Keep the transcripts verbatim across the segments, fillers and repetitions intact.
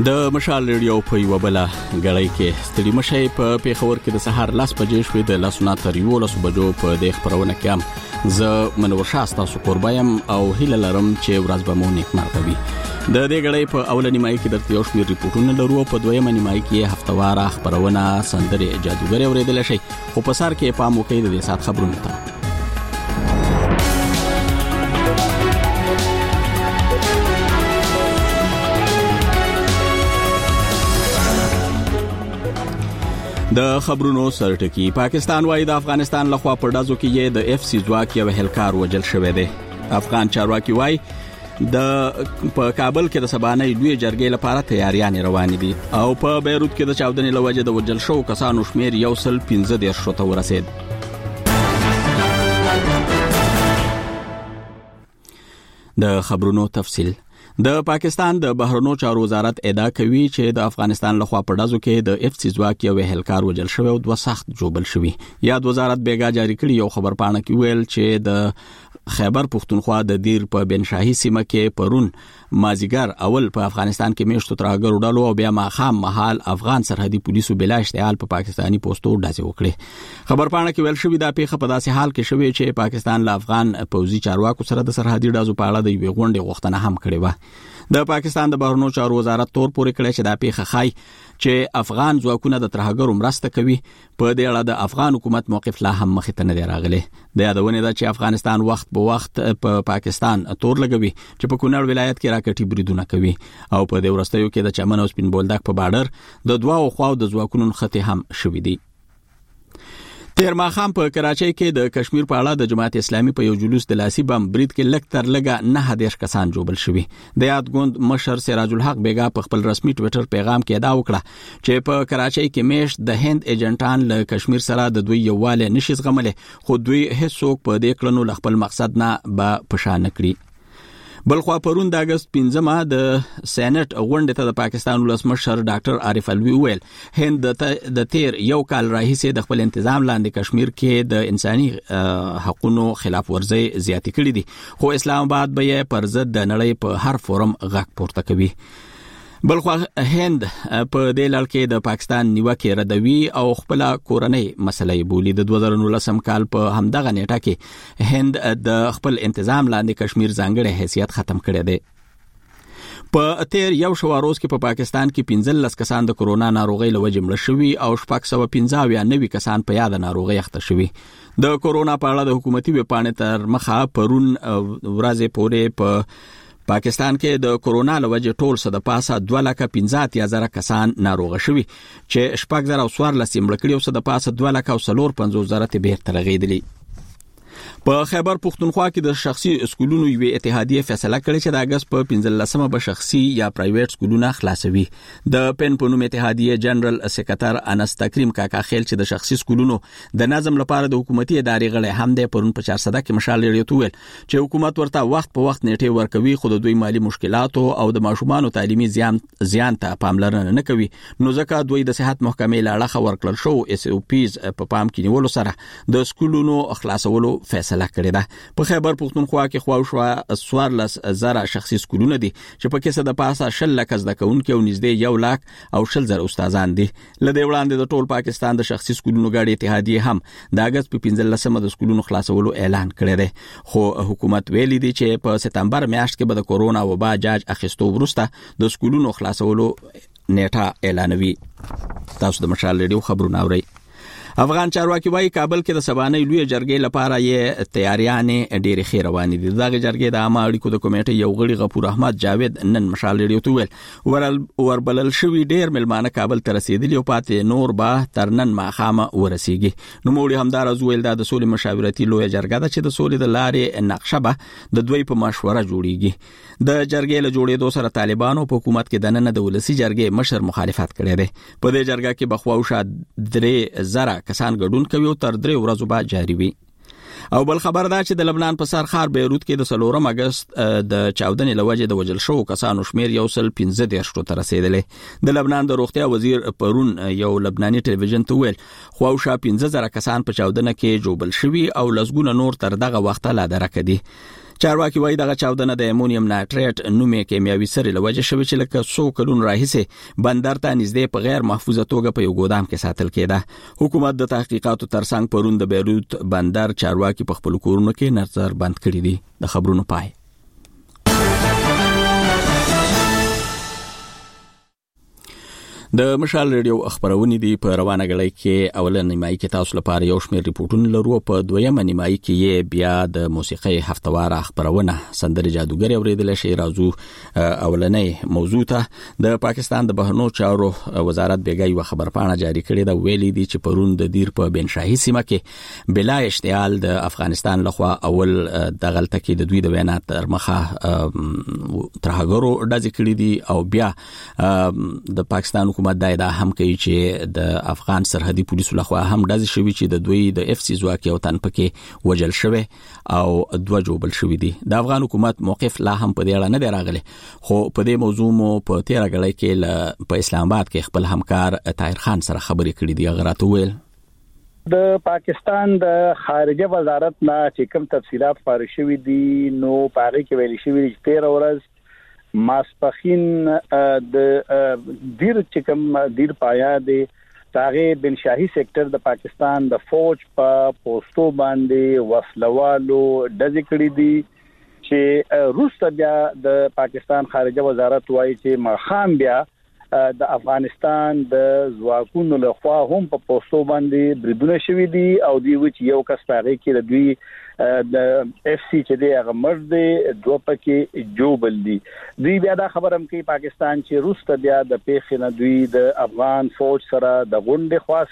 د مشال ریډیو په یو بل غړی کې ستړي مشي په پیښور کې د سهار لاس بجې شوې د لاسونه تر یو لس بجو په د خبرونه کې ز منور شاستا سو قربایم او هیله لرم چې ورځ به مو نیک مرغوي د دې غړی په اولنی مای کې درته یو شمېر ریپورتونه لرو په دویمه نیمای کې هفتواره خبرونه سندره جادوګر اوریدل شي خو په سر کې پام وکړئ د دې سات خبرونه ته د خبرونو سرټکی پاکستان وايي د افغانستان لخوا په دازو کې د اف سی ځواک یو هلکار وجل شوی دی افغان چارواکي وايي د په کابل کې د سبانه لوی جرګې لپاره تیاریان روان دي او په بیروت کې د چاودنې لوجه د وجل شو کسانو شمیر یو سل پنځه دېرش شوته ورسید د خبرونو تفصیل د پاکستان د بهرنیو چارو وزارت ادعا کوي چې د افغانستان لخوا په دازو کې د اف سی ځواک یو هلکار وجل شوی او دوه سخت جوبل شوی یاد وزارت بیګا جاری کړی یو خبر پاڼه کې ویل چې د خیبر پختونخوا د دیر په بنشاهي سیمه کې پرون مازیګر اول په افغانستان کې میشتو ترهګر وډالو او بیا ماخام محل افغان سرحدي پولیسو بلا اشتعال په پاکستانی پوسټو ډازې وکړي خبر پاڼه کې ویل شوی دا پیښه په داسې حال کې شوی چې پاکستان له افغان پوځي چارواکو سره د سرحدي ډازو په اړه د یوې غونډې غوښتنه هم کړې و د پاکستان د بهرنیو چارو وزارت تور پورې کړی چې دا پیښه خای چې افغان ځواکونه د ترهګرو مرسته کوي په دې اړه د افغان حکومت موقف لا هم مخې ته نه دی راغلی د یادونه ده چې افغانستان وخت په وخت په پا پاکستان تور لګوي چې په کونړ ولایت کې راکټي بریدونه کوي او په دې ورستیو کې د چمن او سپین بولدک په بارډر د دوه خواو د ځواکونو خطي هم شوې دي تیر ماخام په کراچۍ کې د کشمیر په اړه د جماعت اسلامي په یو جلوس د لاسي بم برید کې لک تر لګه نه هدیش کسان جوړل شوی د یاد ګوند مشر سراج الحق بیګا په خپل رسمي ټوئیټر پیغام کې ادعا وکړه چې په کراچۍ کې میش د هند ایجنټان له کشمیر سره د دوی یواله نشي زغمله خو دوی هیڅوک په دې کړنو ل خپل مقصد نه به پښانه کړی بلخوا پرون د اگست پنځمه د سېنات غونډې ته د پاکستان ولسمشر ډاکټر عارف الوی ویل هند د تیر یو کال راهیسې د خپل تنظیم لاندې کشمیر کې د انساني حقوقو خلاف ورزي زیاتې کړې دي خو اسلام آباد به پر ضد د نړۍ په هر فورم غږ پورته کوي بلخوا هند په دې لړ کې د پاکستان نیوکه ردوي او خپل کورنۍ مسلې بولی د دوه زره نولسم کال په همدغه نیټه کې هند د خپل انتظام لاندې کشمیر ځانګړی حیثیت ختم کړی دی په تیر یو شو روز کې په پا پاکستان کې پنځه لس کسان د کورونا ناروغي له وجې مړ شوي او شپږ سوه پنځه اویا نوي کسان په یاد ناروغي اخته شوي د کورونا په اړه د حکومتي وپاڼې تر مخه پرون ورځې پورې په پاکستان کې د کورونا لوجه ټول څه د پاسه دوه لکه پنځه اتیا زره کسان ناروغ شوي چې شپږ زره او څوار لس مړ کړي او څه د پاسه دوه لکه او څلور پنځوس زره ته بیرته رغېدلي په خیبر پختونخوا کې د شخصي سکولونو یو اتحادیه فیصله کړې چې د اگست په پنځلسمه به شخصي یا پرایویټ سکولونه خلاصوي د پن پونوم اتحادیه جنرال سکرټر انس تکریم کاکا خیل چې د شخصي سکولونو د نظم لپاره د حکومتي ادارې غړي هم د پرون په چار صده کې مشال لري تویل چې حکومت ورته وخت په وخت نیټه ورکوي خو د دوی مالی مشکلات او د ماشومان تعلیمي زیان زیان ته پاملرنه نه کوي نو ځکه دوی د صحت محکمې لاړه ورکړل شو اس او پیز په پام کې نیولو سره د سکولونو خلاصولو فیصله کړی ده په خیبر پختونخوا کې خواوشوا سوارلس زره شخصي سکولونه دي چې په کې څه د پاسه شل لک زده کوونکي او نږدې یو لاک او شل زره استادان دي لدې وړاندې د ټول پاکستان د شخصي سکولونو غاډي اتحادیه هم د اگست په پنځلسمه د سکولونو خلاصولو اعلان کړی دی خو حکومت ویلي دی چې په سپتمبر میاشت کې به د کورونا وبا جاج اخیستو وروسته د سکولونو خلاصولو نیټه اعلانوي تاسو د مشال ریډیو خبرونه اورئ افغان چارواکي وايي کابل کې د سبانه لوی جرګې لپاره یې تیاریانې ډېرې ښې روانې دي دغه جرګې د عامه اړیکو د کمیټې یو غړي غفور احمد جاوید نن مشال ریډیو ته ویل ورل وربلل شوی ډېر ملمانه کابل ته رسیدلی او پاتې نور به تر نن ماښامه ورسیږي نو موږ همدار ویل دا د سولې مشاورتي لوی جرګه ده چې د سولې د لارې نقشه به د دوی په مشوره جوړیږي د جرګې له جوړېدو سره طالبانو په حکومت کې د نن د ولسی جرګې مشر مخالفت کړی دی په دې جرګه کې بخواوشه درې زره کسان ګډون کوي او تر درې ورځې بعد جاری وي او بل خبر دا چې د لبنان په سر خار بیروت کې د څلورم اگست د چاودنې لوجه د وجل شو کسانو شمیر یو سل پنځه دېرش ته رسیدلې د لبنان د روغتیا وزیر پرون یو لبناني ټلویزیون ته ویل خواوشه پنځه زره کسان په چاودنه کې جوړل شوي او لسګونه نور تر دغه وخت لا درک دي چارواکي وایي دغه چاودنه د امونیم نایټریټ نومې کیمیاوي سرې له وجې شوې چې لکه څو کلونه راهیسې بندر ته نږدې په غیر محفوظه توګه په یو ګودام کې ساتل کېده. حکومت د تحقیقاتو ترڅنګ پرون د بیروت بندر چارواکي په خپل کورونو کې نظر بند کړی دي. د خبرونو پای. د مشال ریډیو خبرونه دي په روانه غړي کې اولنې نیمایي کې تاسو لپاره یو شمېر ریپورتونه لرو. په دویمه نیمایي کې بیا د موسیقي هفتواره خبرونه سندري جادوګر اوریدل شي. راځو اولنې موضوع ته. د پاکستان د بهرنیو چارو وزارت بیګای و خبرپاڼه جاری کړې ده. ویلي دي چې پرون د دیر په بن شاهي سیمه کې بلا اشتعال د افغانستان لخوا اول د غلطه کې د دوی د وینا تر مخه ترهګرو ډزې کړې دي او بیا د پاکستان حکومت دا ادعا هم کوي چې د افغان سرحدي پولیسو لخوا هم ډزې شوي چې د دوی د اف سی ځواک یو تن پکې وجل شوی او دوه جوبل شوي دي. د افغان حکومت موقف لا هم په دې اړه نه دی راغلی، خو په دې موضوع مو په تیره غړۍ کې په اسلام آباد کې خپل همکار طاهر خان سره خبرې کړې دي. هغه راته وویل د پاکستان د خارجه وزارت نه چې کوم تفصيلات خبرې شوې دي نو پاره کې ویل شوی چې تیره ورځ ماسپخین د دیر چکم دیر پایا دی تاغه بن شاهي سیکټر د پاکستان د فوج په پوسټو باندې وسلوالو ډزې کړې دي چې روس بیا د پاکستان خارجه وزارت وایي چې مخام بیا د افغانستان د ځواکونو له خوا هم په پوسټو باندې بریدونه شوي دي او دی و چې یو کس پاره کې د دوی د اف سی چې دی هغه مرد دی دوه پکې جوبل دي. دوی بیا دا خبرم کوي پاکستان چې روس ته بیا د پیښې نه دوی د افغان فوج سره د غونډې خواست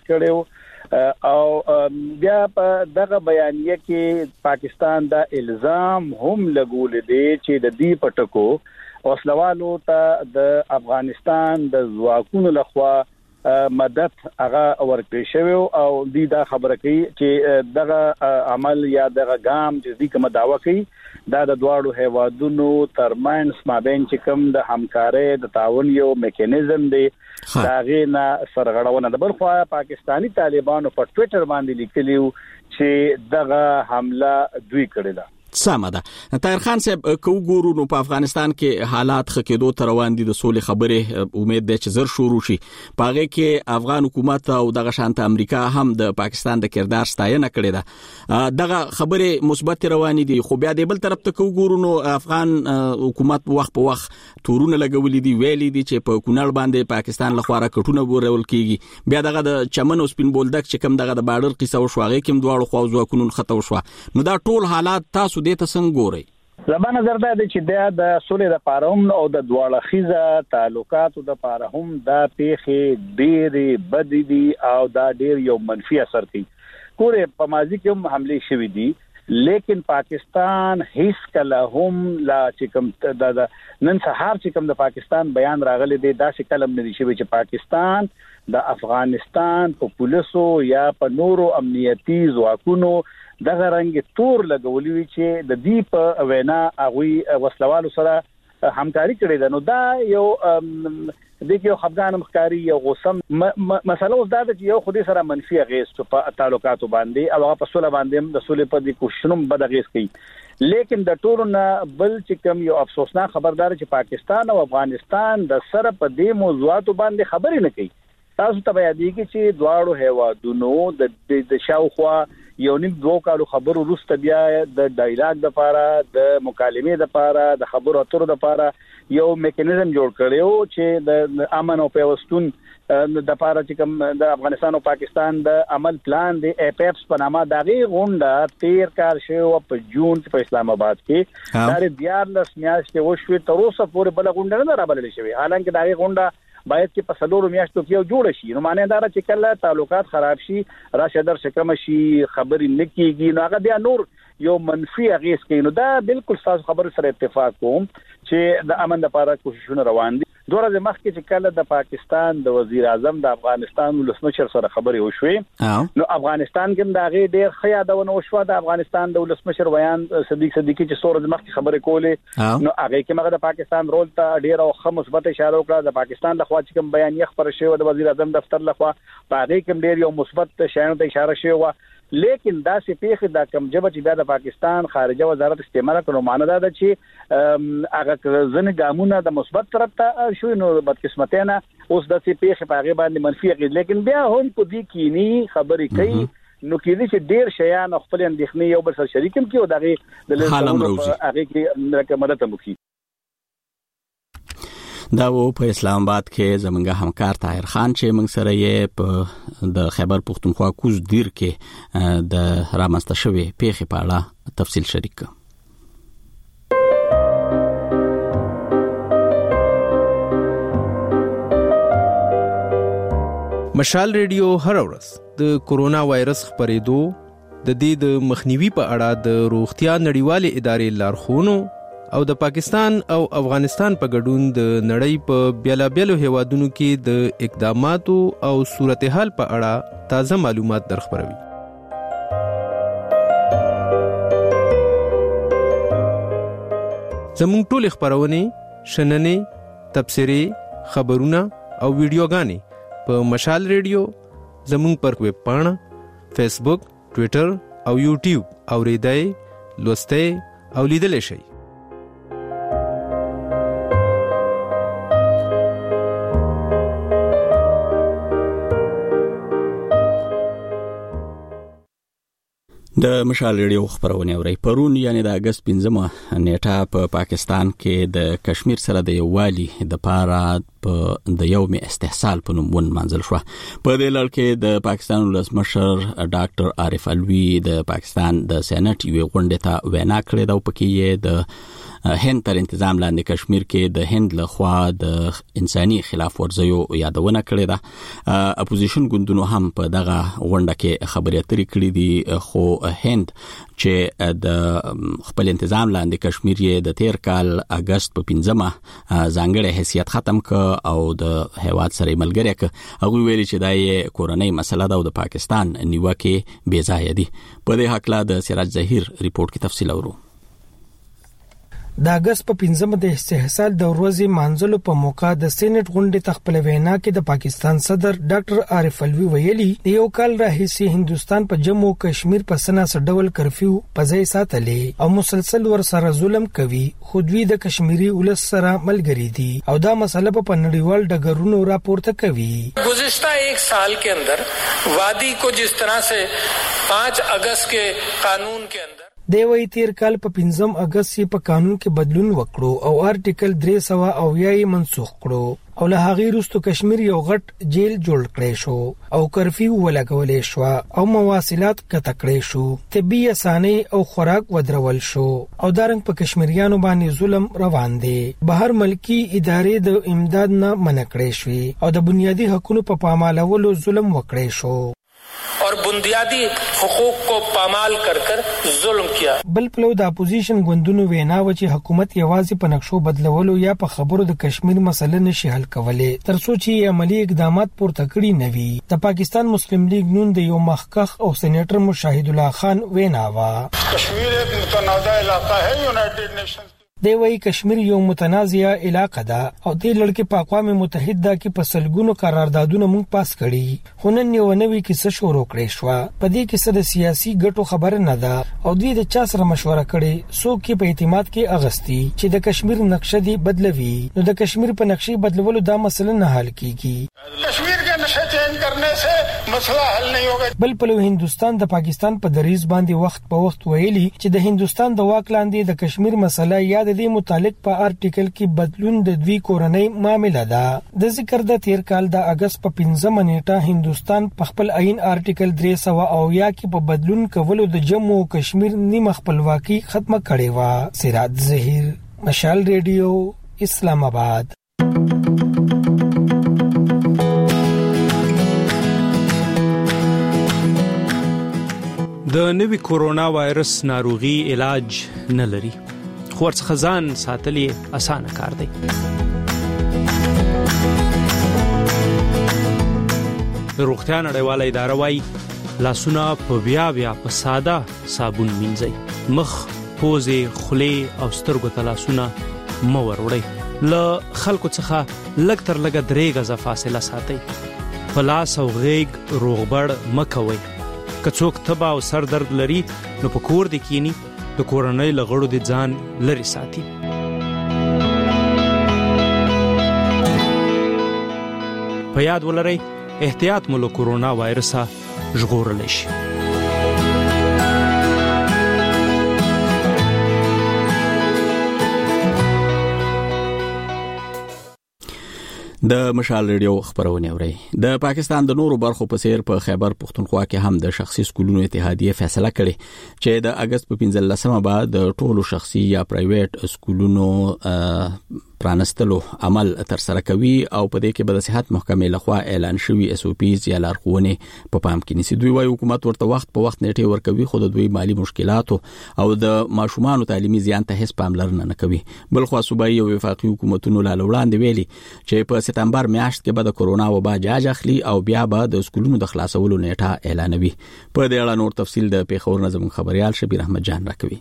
کړو او بیا په دغه بیانیه کې پاکستان دا الزام هم لګول دي چې د دې پټکو وسلوالو ته د افغانستان د ځواکونو لخوا مدد هغه ورکړی شوی او دی دا خبره کوي چې دغه عمل یا دغه ګام چې دې کوم داوا کوي دا د دواړو هیوادونو ترمنځ مابین چې کوم د همکارۍ د تعاون یو میکانیزم دی داغه نه سرغړونه د بل خو پاکستانی طالبانو په ټوئیټر باندې لیکلیو چې دغه حمله دوی کړې ده. سمه ده. طاهر خان صاحب کو ګورو نو په افغانستان کې حالات خکېدو تر روان دي، د سولې خبرې امید ده چې زر شروع شي. پاغه کې افغان حکومت او دغه شانت امریکا هم د پاکستان د کردار ستاینه کړې ده. دغه خبرې مثبت روان دي، خو بیا د بل طرف ته کو ګورو نو افغان حکومت وخت په وخت تورونه لګولې دي، ویلي دي چې په کونړ باندې پاکستان لخوا راکټونه ورول کیږي. بیا دغه د چمن او سپین بولدک چې کوم دغه د باډر قصه وشوغه کوم دواړو خو ځواکونو خطا وشو. نو دا ټول حالات تاسو دې ته څنګه ګورئ؟ زما نظر دا دی چې د سولې د پاره او د دواړه خيزه تعلقاتو د پاره هم دا پیښې ډېرې بد دي او دا ډېر یو منفي اثر کوي. ګوره په ماضي کې هم حمله شوې دي لیکن پاکستان هیڅ کله هم لا چې کوم د نن سهار چې کوم د پاکستان بیان راغلی دی دا چې کلم نه دي چې پاکستان د افغانستان په پولیسو یا په نورو امنیتي ځواکونو دغه رنګ تور لګولې وی چې د دې په وینا هغه وسلوالو سره همکاري کړې ده. نو دا یو د دې یو خفګان مخکاری یو غوسم مسله اوس دا ده چې یو خودي سره منفي غیز په تعلقاتو باندې او هغه په سولې باندې د سولې په دې کوششونو بد غیز کوي. لیکن د ټولو نه بل چې کوم یو افسوسناک خبردار چې پاکستان او افغانستان د سره په دې موضوعاتو باندې خبرې نه کوي. تاسو ته یادېږي چې دواړو هیوادونو د د شاوخوا یو نیم دوه کالو خبرو وروسته بیا د ډایلاګ د لپاره د مکالمې د لپاره د خبرو اترو د لپاره یو میکانیزم جوړ کړو چې د امن او پیوستون د لپاره چې کوم د افغانستان او پاکستان د عمل پلان دی اپیپس په نامه دغه غونډه تیر کال شو په جون په اسلام آباد کې دا دیار لس میاشتې وشوي تر اوسه پورې بل غونډه نه راغلي شوی. حالانکه دغه غونډه باید چې په سلورو میاشتو کې یو جوړ شي. نو معنی دا چې کله تعلقات خراب شي راشه در شکم شي خبرې نکېږي نو هغه بیا نور یو منفي اغیز کوي. نو دا بالکل تاسو خبر سره اتفاق کوم چې د امن لپاره کوششونه روان دي. دوه ورځې مخکې چې کله د پاکستان د وزیر اعظم د افغانستان ولسمشر سره خبرې وشوې نو افغانستان کې دا غي ډېر خیادونه وشو. د افغانستان د ولسمشر ویان صدیق صدیقی چې څو ورځې مخکې خبرې کولې نو هغه کې مګر د پاکستان رول ته ډېر او خه مثبت اشاره وکړه. د پاکستان لخوا چې کوم بیان یې خبره شوی د وزیر اعظم دفتر لخوا په هغه کې ډېر یو مثبت شایانو ته اشاره شوی و. لیکن دا سي پیخ دا کم جبه چې بیا د پاکستان خارجه وزارت استعمال کړو معنی دا ده چې هغه ځنه ګامونه د مثبت طرف ته شو نو بدقسمتانه اوس د سي پیخ په هغه باندې منفي اغیز لیکن بیا هم په دې کې ني خبرې کوي نو کې دي چې ډیر شیان خپل اندېښنې یو بل سره شریکم کیو دغه د لږه هغه کې رقمره مخکي دا و په اسلام آباد کې زمونږ همکار طاهر خان چې موږ سره یې په د خیبر پختونخوا کوز دیر کې د رامنځته شوې پیښې په اړه تفصیل شریک کړ. مشال ریډیو هر ورځ د کورونا وایرس خپرېدو د دې د مخنیوي په اړه د روغتیا نړیوالې ادارې لارښوونو او د پاکستان او افغانستان په ګډون د نړۍ په بیلابیلو هیوادونو کې د اقداماتو او صورتحال په اړه تازه معلومات درخبروي. زموږ ټول خبرونه شننې تبصرې خبرونه او ویډیوګانې په مشال ریډیو زموږ پر ویب پاڼه فیسبوک ټوئیټر او یوټیوب اوریدای لوستای او لیدل شي. د مشال ریډیو خبرونه اوري پرون یعنی د اگست پنځمه نیټه په پاکستان کې د کشمیر سره د یووالي د پاره په د یوم استحصال په نوم ون منځل شو. په دې لړ کې د پاکستان ولسمشر ډاکټر عارف علوی د پاکستان د سېنات یو غونډه ته وینا کړې دا په کې یې د هند تر انتظام لاندې کشمیر کې د هند لخوا د انساني خلاف ورزیو یادونه کړې ده. اپوزیشن ګوندونو هم په دغه غونډه کې خبرې اترې کړې دي خو هند چې د خپل انتظام لاندې کشمیر یې د تیر کال اگست په پنځمه ځانګړی حیثیت ختم ک او د هیواد سره ملګری ک هغه ویلي چې دا یې کورنۍ مسله ده او د پاکستان نیوکه بې ځای دي. په دې حق لا د سراج ظهیر ریپورت کې تفصیل اورو. د اگست په پنځمه د استحصال د ورځې مانځلو په موقع د سېنات غونډې تخپل وینا کې د پاکستان صدر ډاکټر عارف علوی ویلي د یو کال راهیسې هندستان په جموں او کشمیر په سنا سره کرفیو په ځای ساتلې او مسلسل ور سره ظلم کوي. خو دوی د کشمیری ولس سره ملګری دي او دا مسله په نړیوال ډګرونو راپورته کوي. گزشتہ ایک سال کے اندر وادی کو جس طرح سے پانچ اگست کے قانون کے اندر دی وی تیر کال په پنځم اگست په قانون کې بدلون وکړو او آرټیکل درې سوه او یې منسوخ کړو او له هغه وروسته کشمیر یو غټ جیل جوړ کړی شو او کرفیو ولګولې شو او مواصلات قطع کړی شو. طبي اسانۍ او خوراک ودرول شو او دارنګ په کشمیریانو باندې ظلم روان دی. بهر ملکی ادارې د امداد نه منع کړې شوې او د بنیادی حقوقو په پامالولو ظلم وکړی شو اور بنیادی حقوق کو پامال کر کر ظلم کیا. بل پلو د اپوزیشن ګوندونو وینا و چې حکومت یوازې په نقشو بدلولو یا په خبرو د کشمیر مسله نشي حل کولای تر څو چې عملی اقدامات پورته کړي نه وي. د پاکستان مسلم لیگ نون د یو مخکخ او سېنیټر مشاهد الله خان وینا وا کشمیر ایک متنازع علاقہ ہے یونائیټډ نیشنز دی وی کشمیر یو متنازع علاقه ده او د لړکې په اقوام متحده کې په سلګونو قراردادونه مونږ پاس کړي. خو نن یو نوې کیسه شروع کړې شو. په دې کې څه د سیاسي ګټو خبره نه ده او دوی د چا سره مشوره کړي څوک کې په اعتماد کې اغستی چې د کشمیر نقشه دی بدلوي. نو د کشمیر په نقشې بدلولو دا مسله نه حل کیږي. کشمیر کے نقشے چینج کرنے سے مسئلہ حل نہیں ہوگا. بل په هندستان د پاکستان په دریز باندې وخت په وخت ویلي چې د هندستان د واک لاندې د کشمیر مسله یا د دې متعلق په آرټیکل کې بدلون د دوی کورنۍ معاملې ده. د ذکر د تیر کال د اگست په پنځمه نیټه هندستان په خپل عین آرټیکل درې سوه او یا کې په بدلون کولو د جموں او کشمیر نیمه خپلواکي ختمه کړې و. سراج ظهیر مشال ریډیو اسلام آباد. د نوي کورونا وایرس ناروغي علاج نه لري خو ورڅخه ځان ساتل یې اسانه کار دی. د روغتیا نړیواله اداره وايي لاسونه په بیا بیا په ساده صابون مینځئ. مخ، پوزې، خولې او سترګو ته لاسونه مه ور وړئ. له خلکو څخه لږ تر لږه درې غزه فاصله ساتئ. په لاس او غېږ روغبړ مه کوئ. که څوک تبه او سر درد لري نو په کور دې کینی، د کورنۍ له غړو دې ځان لرې ساتي. په یاد ولرئ احتیاط مو له کورونا وایرسه ژغورلی شي. د مشال ریډیو خبرونه اوري. د پاکستان د نورو برخو په څیر په خیبر پختونخوا کې هم د شخصي سکولونو اتحادیه فیصله کړې چې د اگست په پنځلسمه بعد د ټولو شخصي یا پرایویټ سکولونو پرانستلو عمل تر سره کوي او په دې کې به د صحت محکمې لخوا اعلان شوی اس او پیز یا لارښوونې په پام کې نیسي. دوی وايي حکومت ورته وخت په وخت نیټه ورکوي، خو د دوی مالی مشکلات او د ماشومان تعلیمي زیان ته هیڅ پاملرنه نه کوي. بل خو صوبایي او وفاقي حکومتونو لا وړاندې ویلي چې په سپتمبر میاشت کې به د کورونا وبا جاج اخلي او بیا به د سکولونو د خلاصولو نیټه اعلانوي. په دې اړه نور تفصیل د پیښور نظم خبريال شبیر احمد جان راکوي.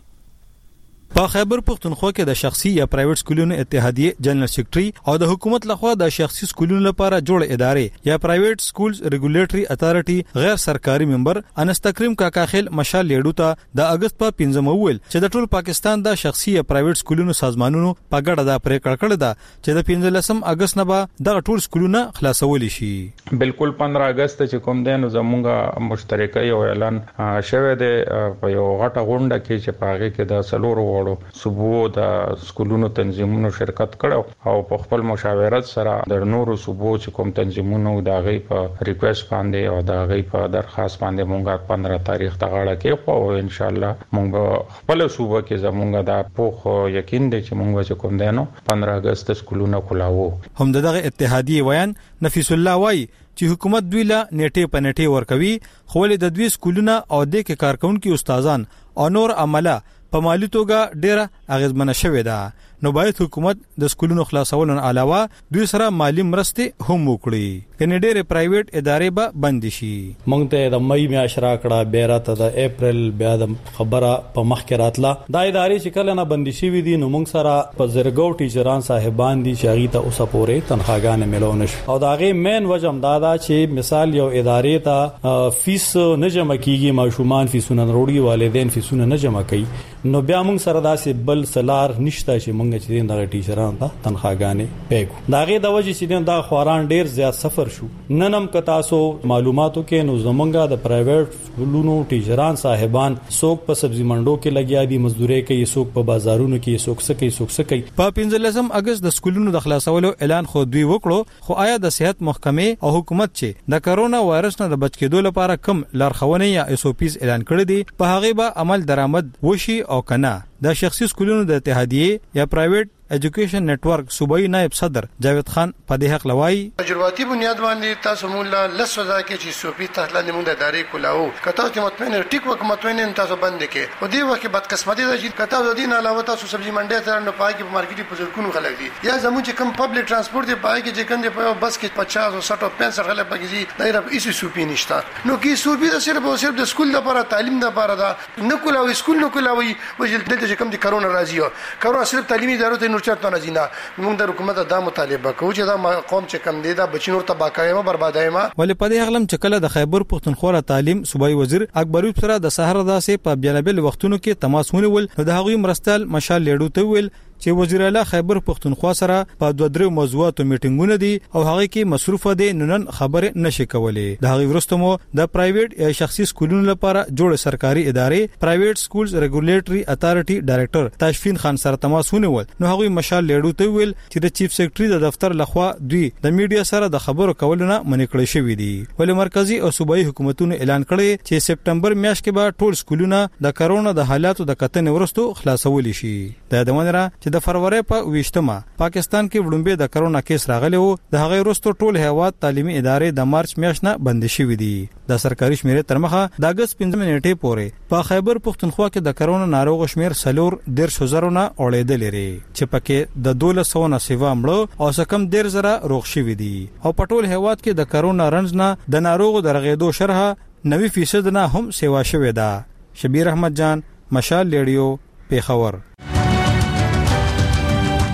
په خیبر پختونخوا کې د شخصي یا پرایویټ سکولونو اتحادیه جنرال سیکریټري او د حکومت لخوا د شخصي سکولونو لپاره جوړ ادارې یا پرایویټ سکولز ریګولیټري اتارټي غیر سرکاري ممبر انستکریم کاکاخیل مشال لیډو ته د اگست په پنځمه ویل چې د ټول پاکستان د شخصي یا پرایویټ سکولونو سازمانونو په ګډه د پریکړه کړې ده چې د پنځلسم اگست نه به د ټول سکولونو خلاصول شي. بالکل پندرہ اگست چې کوم دین زمونږه مشترکه یو اعلان شوه دی په یو غټه غونډه کې چې پاغه کې د سلورو صوبو د سکولونو تنظیمونو شرکت کړو او په خپل مشاورت سره د نورو صوبو چې کوم تنظیمونو د غي په ریکوست باندې او د غي په درخواست باندې مونږه پندرہ تاریخ ته غاړه کې او ان شاء الله مونږ خپل صوبه کې زمونږه د پوخ یقین دی چې مونږ چې کوم دینو پندرہ اگست سکولونو کولاو. هم دغه اتحادیه ویان نفیس الله وای چې حکومت دوی له نیټه په نیټه ورکوي، خو له د دوی سکولونو او د کې کارکونکو استادان او نور عمله په مالی توګه ډیره اغیزمنه شوې ده. نو باید حکومت د سکولونو خلاصولو علاوه دوی سره مالی مرستې هم وکړي، کني ډېر پرایویټ ادارې به بند شي. مونږ ته د مې میاشت راکړه بیرته د اپریل بیا د خبره په مخ کې راتله دا ادارې چې کله نه بند شي وي دي نو مونږ سره په زرګو ټیچران صاحبان دي چې هغه ته اوسه پورې تنخواګانې ملونه شي او دا غي مین وجم دا دا چې مثال یو ادارې ته فیس نه جمع کیږي، ماشومان فیسونه وروړي، والدین فیسونه نه جمع کوي، نو بیا مونږ سره داسې بل سلار نشته چې مونږ چې دغه ټیچرانو ته تنخواګانې پیګو. دا غي د وجې چې دا خواران ډیر زیات سفر شو. ننم ک تاسو معلوماتو کې نو زمونږه د پرایویټ سکولونو ټیچران صاحبان څوک په سبزی منډو کې لګیا دي، مزدوري کوي، څوک په بازارونو کې، څوک سکي څوک سکي. په پنځلسم اگست د سکولونو د خلاصولو اعلان خو دوی وکړو، خو آیا د صحت محکمې او حکومت چې د کرونا وایرس نه د بچ کېدو لپاره کم لارښوونې یا اس او پیز اعلان کړی دي په هغه به عمل درآمد وشي او کنه؟ د شخصي سکولونو د اتحادیه یا پرایویټ ایجوکیشن نیټورک صوبایي نائب صدر جاوید خان په دې حق لوي تجرباتي بنیاد باندې تاسو مولا لسودا کې چې سوپی تحت لاندې موږ د ادارې کولاو کته چې مطمئن ټیک وک مطمئن تاسو باندې کې او دې وخت بد قسمتي ده چې کته د دین علاوه تاسو سبزی منډه ته نه پای کې په مارکیټي په ځکونو خلک دي یا زموږ چې کم پبلک ترانسپورت دی پای کې چې کوم دی په بس کې پچاس او سठ او پنځه خلک پکې دي دایره هیڅ سوپی نشته. نو کې سوپی د صرف او صرف د سکول لپاره تعلیم لپاره ده نه کولاوي سکول نه کولاوي وجل دلته چې کوم دی کرونا راځي کرونا صرف تعلیمي ادارو ته نور چرته نه ځي. موږ د حکومت د مطالبه کوو چې دا قوم چې کم دی دا بچینو ته باقاعده بربادایما. ولې په دې اغلم چې کله د خیبر پختونخوا تعلیم صوبایي وزیر اکبر یوسف سره د سحر داسې په بیانبل وختونو کې تماس ونیول نو د هغوی مرستل مشال لیډو ته ویل چې وزیر اعلی خیبر پختونخوا سره په دوه درې موضوعاتو میټینګونه دي او هغه کې مصروفه دي نن خبره نشي کولای. د هغه ورستمو د پرایویټ یا شخصي سکولونو لپاره جوړ سرکاري ادارې پرایویټ سکولز ریګولیټري اتارټي ډایریکټر تاشفین خان سره تماس ونیول نو هغه مشال لیډو ته ویل چې د چیف سیکریټري د دفتر لخوا دوی د میډیا سره د خبرو کولو نه منع کړی شوی دي. ولې مرکزی او صوبایي حکومتونو اعلان کړی چې سپټمبر میاشت کې به ټول سکولونه د کرونا د حالاتو د کتنې ورستو خلاصول شي. د دمنره چې د فروری په ویشتمه پاکستان کې وړاندې د کرونا کیس راغلی وو د هغه وروسته ټول هیواد تعلیمي ادارې د مارچ میاشت نه بند شوې دي. د سرکاري شمیرې تر مخه د اگست پنځمه نیټې پورې په خیبر پختونخوا کې د کرونا ناروغ شمیر سلور ډیر شوزرونه اورېدل لري چې پکې د دولس سو نه سیوا مړو او سکم ډیر زره روغ شوي دي او په ټول هیواد کې د کرونا رنځ نه د ناروغ درغېدو شرحه نوي فیصد نه هم سیوا شوې ده. شبیر احمد جان مشال لیډیو پیښور.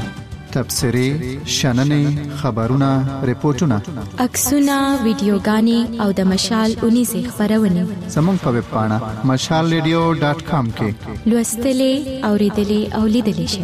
تبصرې شننې خبرونه ریپورتونه عکسونه ویډیوګانې او د مشال اونیزې خبرونه زموږ په ویب پاڼه مشال ریډیو ډاټ کام کې لوستلې اوریدلې او لیدلې شئ.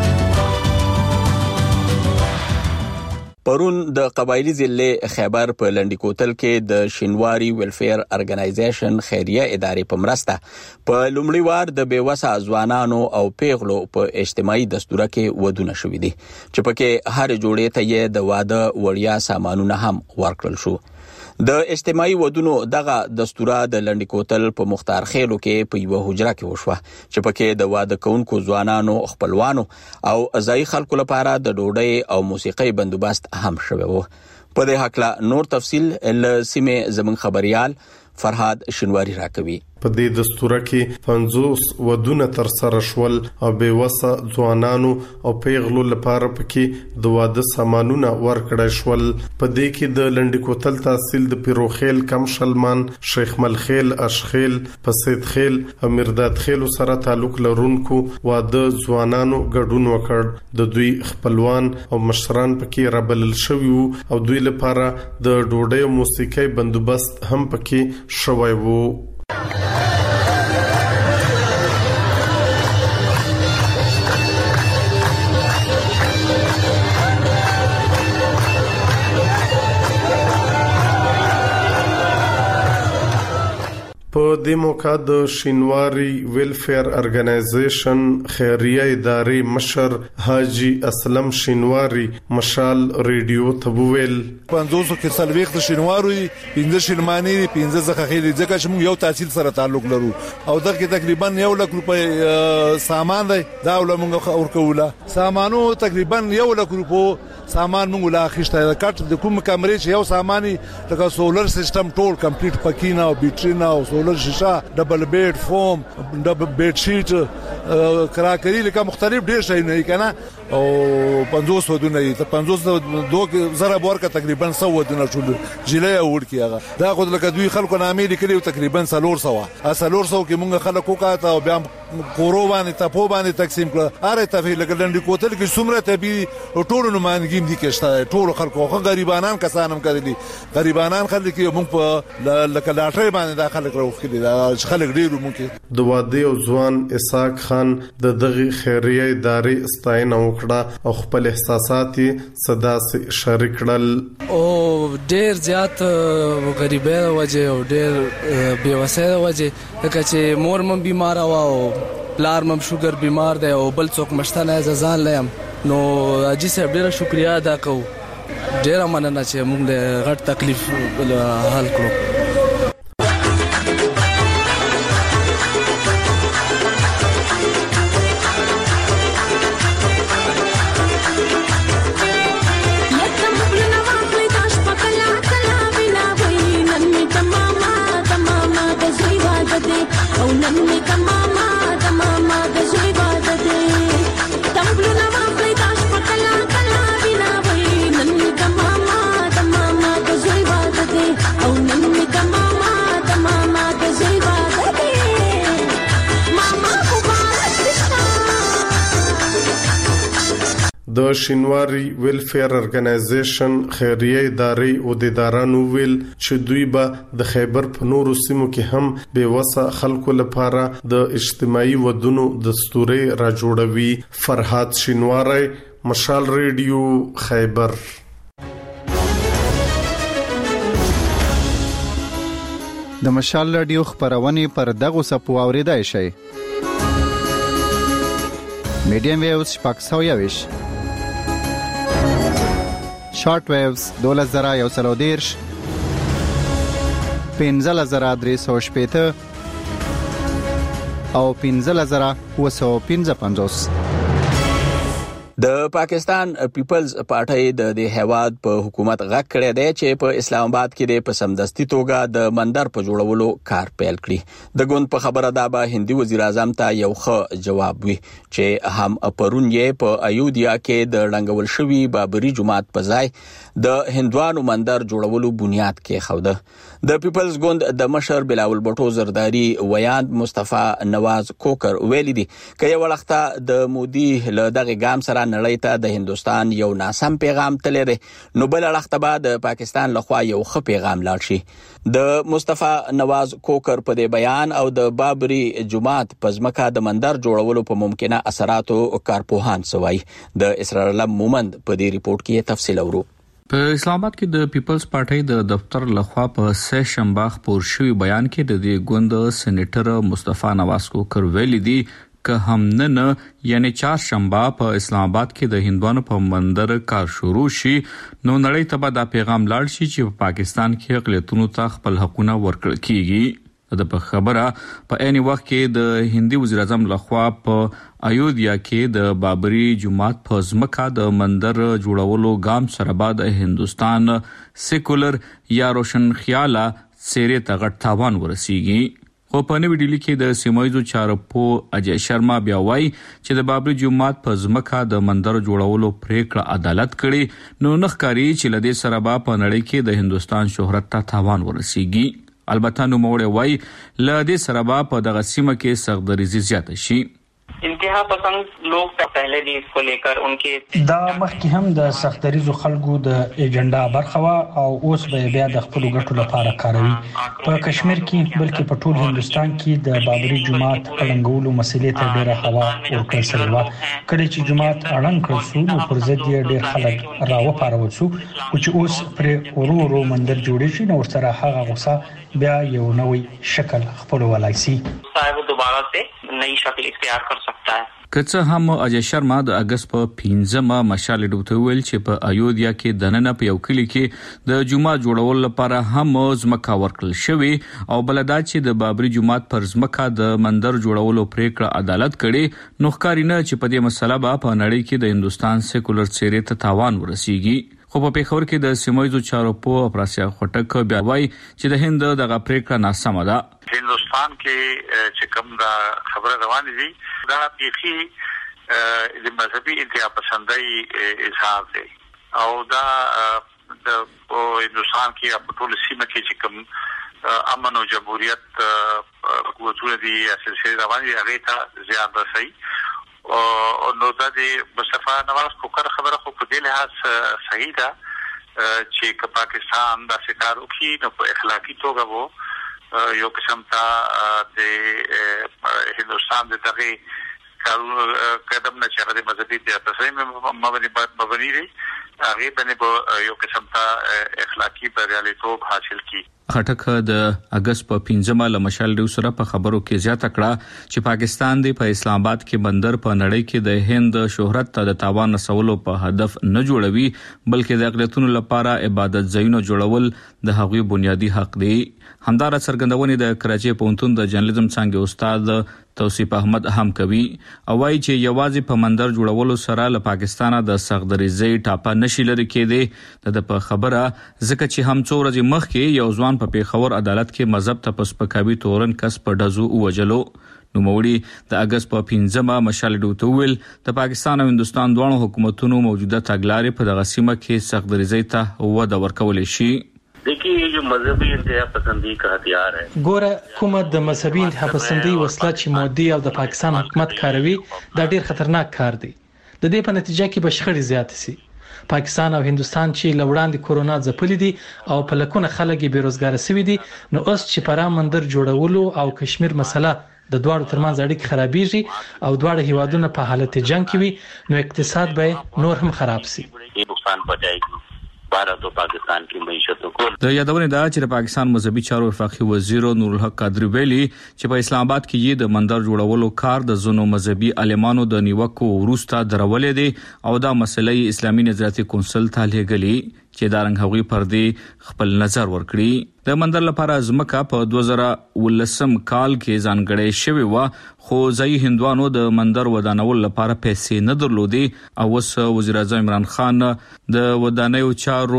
پرون د قبایلی ضلع خیبر په لنډی کوتل کې د شینواری ویلفیر ارګنایزیشن خیریه ادارې په مرسته په لومړي وار د بیوسه ځوانانو او پیغلو په اجتماعي دستوره کې ودونه شوې دي چې پکې هر جوړې ته یې د واده وړیا سامانونه هم ورکړل شو. د اجتماعي ودونو دغه دستوره د لنډی کوتل په مختار خیلو کې په یو حجره کې وشوه چې پکې د واده کوونکو ځوانانو خپلوانو او ځای خلکو لپاره د ډوډۍ او موسیقي بندوبست هم شوی وو. په دې حق لا نور تفصیل ل سیمه زمون خبريال فرهاد شینواری راکوي. په دې دستوره کې پنځوس ودونه تر سره شول او بیوسه ځوانانو او پیغلو لپاره پکې د واده سامانونه ورکړل شول. په دې کې د لنډی کوتل تحصیل د پیروخیل کم شلمان شیخ ملخیل اشخیل پسید خیل او مرداد خیل سره تعلق لرونکو واده ځوانانو ګډون وکړ. د دوی خپلوان او مشران پکې رابلل شوی او دوی لپاره د ډوډۍ او موسیقي بندوبست هم پکې شوی وو. په دې موقع د شینواری ویلفیر ارګنایزیشن خیریه ادارې مشر حاجی اسلم شینواری مشال ریډیو ته وویل پنځوس کې سلويخ د شینواری پنځه شلمانی پنځه ځخه خېلې ځکه چې موږ یو تحصیل سره تعلق لرو او دغه تقریبا یو لک روپۍ سامان دی دا ولمږه ورکوله سامانو تقریبا یو لک روپۍ سامان موږ لا اخیسته د کټ د کوم کمرې چې یو سامانی لکه سولر سیستم ټول کمپلیټ پکینا او بیټرینا او سولر شیشه ډبل بیډ فوم ډبل بیډ شیټ کراکری لکه مختلف ډیر شي نه کنه او پنځوس ودونه ته پنځوس دوه زره ورکه تقریبا سو ودونه شول جلې اور کیغه دا خو لکه دوی خلکو نامې لیکلي تقریبا سلور سو اسلور سو کې موږ خلکو کاته او بیا کورو باندې تپو باندې تقسیم کړه اره تفیل لکه لنډی کوتل کې څومره تبي ټول نمائندګي دي کې ټول خلکو خو غریبانان کسانم کړي غریبانان خلک یې موږ په لکه لاټري باندې دا خلک راوخلي دا خلک ډیرو موږ د واده او ځوان اسحاق خان د دغه خیریه ادارې ستاینه وکړه او خپل احساسات صدا سره شریک کړل. او ډیر زیات غریبه وجه او ډیر بیوسه وجه چې مور مم بیمار و او پلار مم شوګر بیمار دی او بل څوک مشته نه ځان لیم نو اجي صاحب ډیره شکریا ادا کوم ډیره مننه چې موږ له غټ تکلیف حل کړو. د شینواری ویلفیر ارګنایزیشن خیریه ادارې او د ادارانو ویل چې دوی به د خیبر په نورو سیمو کې هم بیوسه خلکو لپاره د اجتماعي ودونو دستورې را جوړوي. فرهاد شینواری مشال ریډیو خیبر. د مشال ریډیو خبرونه پر دغه سپو اوریدای شي. میډیم ویوز شپږ سوه یوش شارټ ویوز دولس زره یو سل او دیرش پنځه زره درې سوه شپېته او پنځه زره اووه سوه پنځه پنځوس. د پاکستان پیپلز پارټي د د هیواد په حکومت غږ کړی دی چې په اسلام آباد کې د پسمدستي توګه د مندر په جوړولو کار پیل کړي. د ګوند په خبره دا به هندي وزیر اعظم ته یو ښه جواب وي چې هم پرون یې په ایودیا کې د ړنګول شوی بابری جماعت په ځای د هندوانو مندر جوړولو بنیاد کې خوده. د پیپلز ګوند د مشر بلاول بټو زرداری ویاند مصطفی نواز کوکر ویلي دي چې یو وخت د مودي له دغه ګام سره نړۍ ته د هندستان یو ناسم پیغام تللی دی نو بل وخت به د پاکستان لخوا یو ښه پیغام لاړ شي د مصطفی نواز کوکر په دې بیان او د بابری جماعت پزمکه د مندر جوړولو په ممکنه اثراتو کارپوهان سوای د اسرار الله مومند په دې ریپورت کې تفصیل اورو. په اسلام آباد کې د پیپلز پارټي د دفتر لخوا په سه شنبه خبر شوی بیان کې د دې ګوند سېنیټر مصطفی نواز کوکر ویلي دي که هم نن یعنی چهار شنبه په اسلام آباد کې د هندوانو په مندر کار شروع شي نو نړۍ ته به دا پیغام لاړ شي چې په پاکستان کې اقلیتونو ته خپل حقونه ورکړل کیږي. د په خبره په عین وخت کې د هندي وزیر اعظم لخوا په ایودھیا کې د بابری جماعت په ځمکه د مندر جوړولو ګام سره بعد هندستان سیکولر یا روشن خیاله سیرې ته غټ تاوان ورسیږي. خو په نوې ډیلی کې د سیمایزو چارو اجي شرما بیا وایي چې د بابری جماعت په ځمکه د مندر جوړولو پریکړه عدالت کړي نو نخکاری چې لدې سره په نړۍ کې د هندستان شهرت ته تاوان ورسیږي. البته نو موړې وای ل دې سره په دغه سیمه کې سختدریزي زیاته شي. انتها پسند لوگ پہلے بھی اس کو لے کر ان کے دا مخکې هم د سختدریزو خلکو د ایجنډا برخه وا او اوس به بیا د خپل ګټو لپاره کاروي. په کشمیر کې بلکې په ټول هندستان کې د بابری جماعت اړنګولو مسلې ته ډیره هوا ورکړل شوې و. کله چې جماعت اړنګ کړ شو نو پر ضد یې ډیر خلک راوپارول شو چې اوس پر ورو ورو مندر جوړ شي نو ورسره هغه غوسه بیا یو نوې شکل خپلولای شي. صاحب دوباره سے نئی شکل اختیار کر سکتا ہے. کڅه هم اجي شرما د اگست په پنځمه مشال ډوته ویل چې په ایودھیا کې د نن په یو کلی کې د جمعه جوړول لپاره هم ځمکه ورکړل شوی او بلدا چې د بابری جماعت پر ځمکه د مندر جوړولو پریکړه عدالت کړي نو ښکارینه چې په دې مسله په نړۍ کې د هندستان سیکولر سیرې ته تاوان ورسیږي. خو په پیښور کې د سیمایزو چارو په اپراسیا خټک بیا وایي چې د هند دغه پریکړه ناسمه ده. هندستان کې چې کوم دا خبره روانه دي دا پیخي د مذهبي انتها پسندۍ اظهار دی او دا د هندستان کې په ټول سیمه کې چې کوم امن او جمهوریت قوتونه دي اساسي روانه دي هغه ته زیات رسي او نو دا د مصطفی نواز کوکر خبره خو په دې لحاظ صحیح ده چې که پاکستان دا شکار وکړي نو په اخلاقی توګه وو یو قسم ته د هندستان د دغه قدم نه چې د مذهبي د تصمیم مبني دي هغه باندې یو قسم ته اخلاقی بریالیتوب حاصل کی. خټک د اگست په پنځمه لمشال ډیو سره په خبرو کې زیاته کړه چې پاکستان دی په اسلام آباد کې بندر په نړۍ کې د هند شهرت ته د تاوان رسولو په هدف نه جوړوي بلکې د اقلیتونو لپاره عبادت ځایونو جوړول د هغوی بنیادی حق دی. همدارا څرګندونې د کراچي پوهنتون د جرنالیزم څانګې استاد توصیف احمد هم کوي او وايي چې یوازې په مندر جوړولو سره له پاکستانه د سختدریزي ټاپه نشي لري کېدی د په خبره ځکه چې هم څو ورځې مخکې یو ځوان په پیښور عدالت کې مذهب ته پسپکاوي تورن کس په ډزو وجلو. نو موړي د اگست په پنځمه مشال ډوته ویل د پاکستان او هندستان دوه حکومتونو موجوده تګلارې په دغه سیمه کې سختدریزي ته وده ورکول شي. देखिए ये जो मजहबी इंतहा पसंदी का हथियार है ګوره کومه د مذهبي انتها پسندۍ وسله چې مودي او د پاکستان حکومت کاروي دا ډیر خطرناک کار دی. د دې په نتیجه کې به شخړې زیات شي. پاکستان او هندستان چې لوړاندې کورونا ځپلې دي او په لکونه خلک بیروزګار شوي دي نو اوس چې پرا مندر جوړولو او کشمیر مسله د دواړو ترمنځ اړیکې خرابېږي او دواړه هیوادونه په حالت جنگ کې وي نو اقتصاد به نور هم خراب شي. نقصان پہنچائے भारत او پاکستان کی معیشتوں کو د یادونه دا چې د پاکستان مذهبي چارو وفاقي وزیر نور الحق قادری ویلي چې په اسلام آباد کې یې د مندر جوړولو کار د زونو مذهبي عالمانو د نیوکو وروسته درولې دي او دا مسلې اسلامي نظریاتي کونسل ته لېږلي چې دا رنګ هغوی پر دې خپل نظر ورکړي. د مندر لپاره ځمکه په دوه زره ولسم کال کې ځانګړې شوې وه خو ځایي هندوانو د مندر ودانول لپاره پیسې نه درلودې او اوس وزیر اعظم عمران خان د ودانیو چارو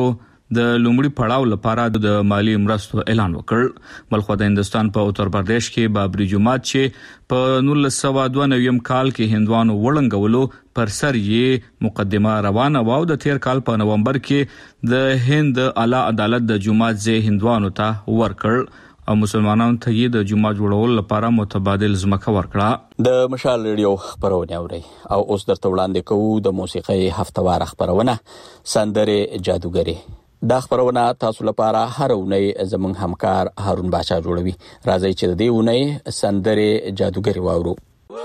د لومړي پړاو لپاره د مالی مرستو اعلان وکړ بل خو د هندستان په اتر پردیش کې بابری جماعت چې په نولس سوه دوه نوي کال کې هندوانو وړنګولو پر سر یې مقدمه روانه و او د تیر کال په نومبر کې د هند اعلی عدالت د جماعت ځای هندوانو ته ورکړ او مسلمانانو ته یې د جماعت جوړولو لپاره متبادل ځمکه ورکړه. د مشال ریډیو خبرونه اوري او اوس درته وړاندې کوو د موسیقي هفتوار خبرونه سندره جادوګری. دا خبرونه تاسو لپاره هر اونۍ زموږ همکار هارون باشا جوړوي. راځي چې د دې اونۍ سندره جادوګری واورو.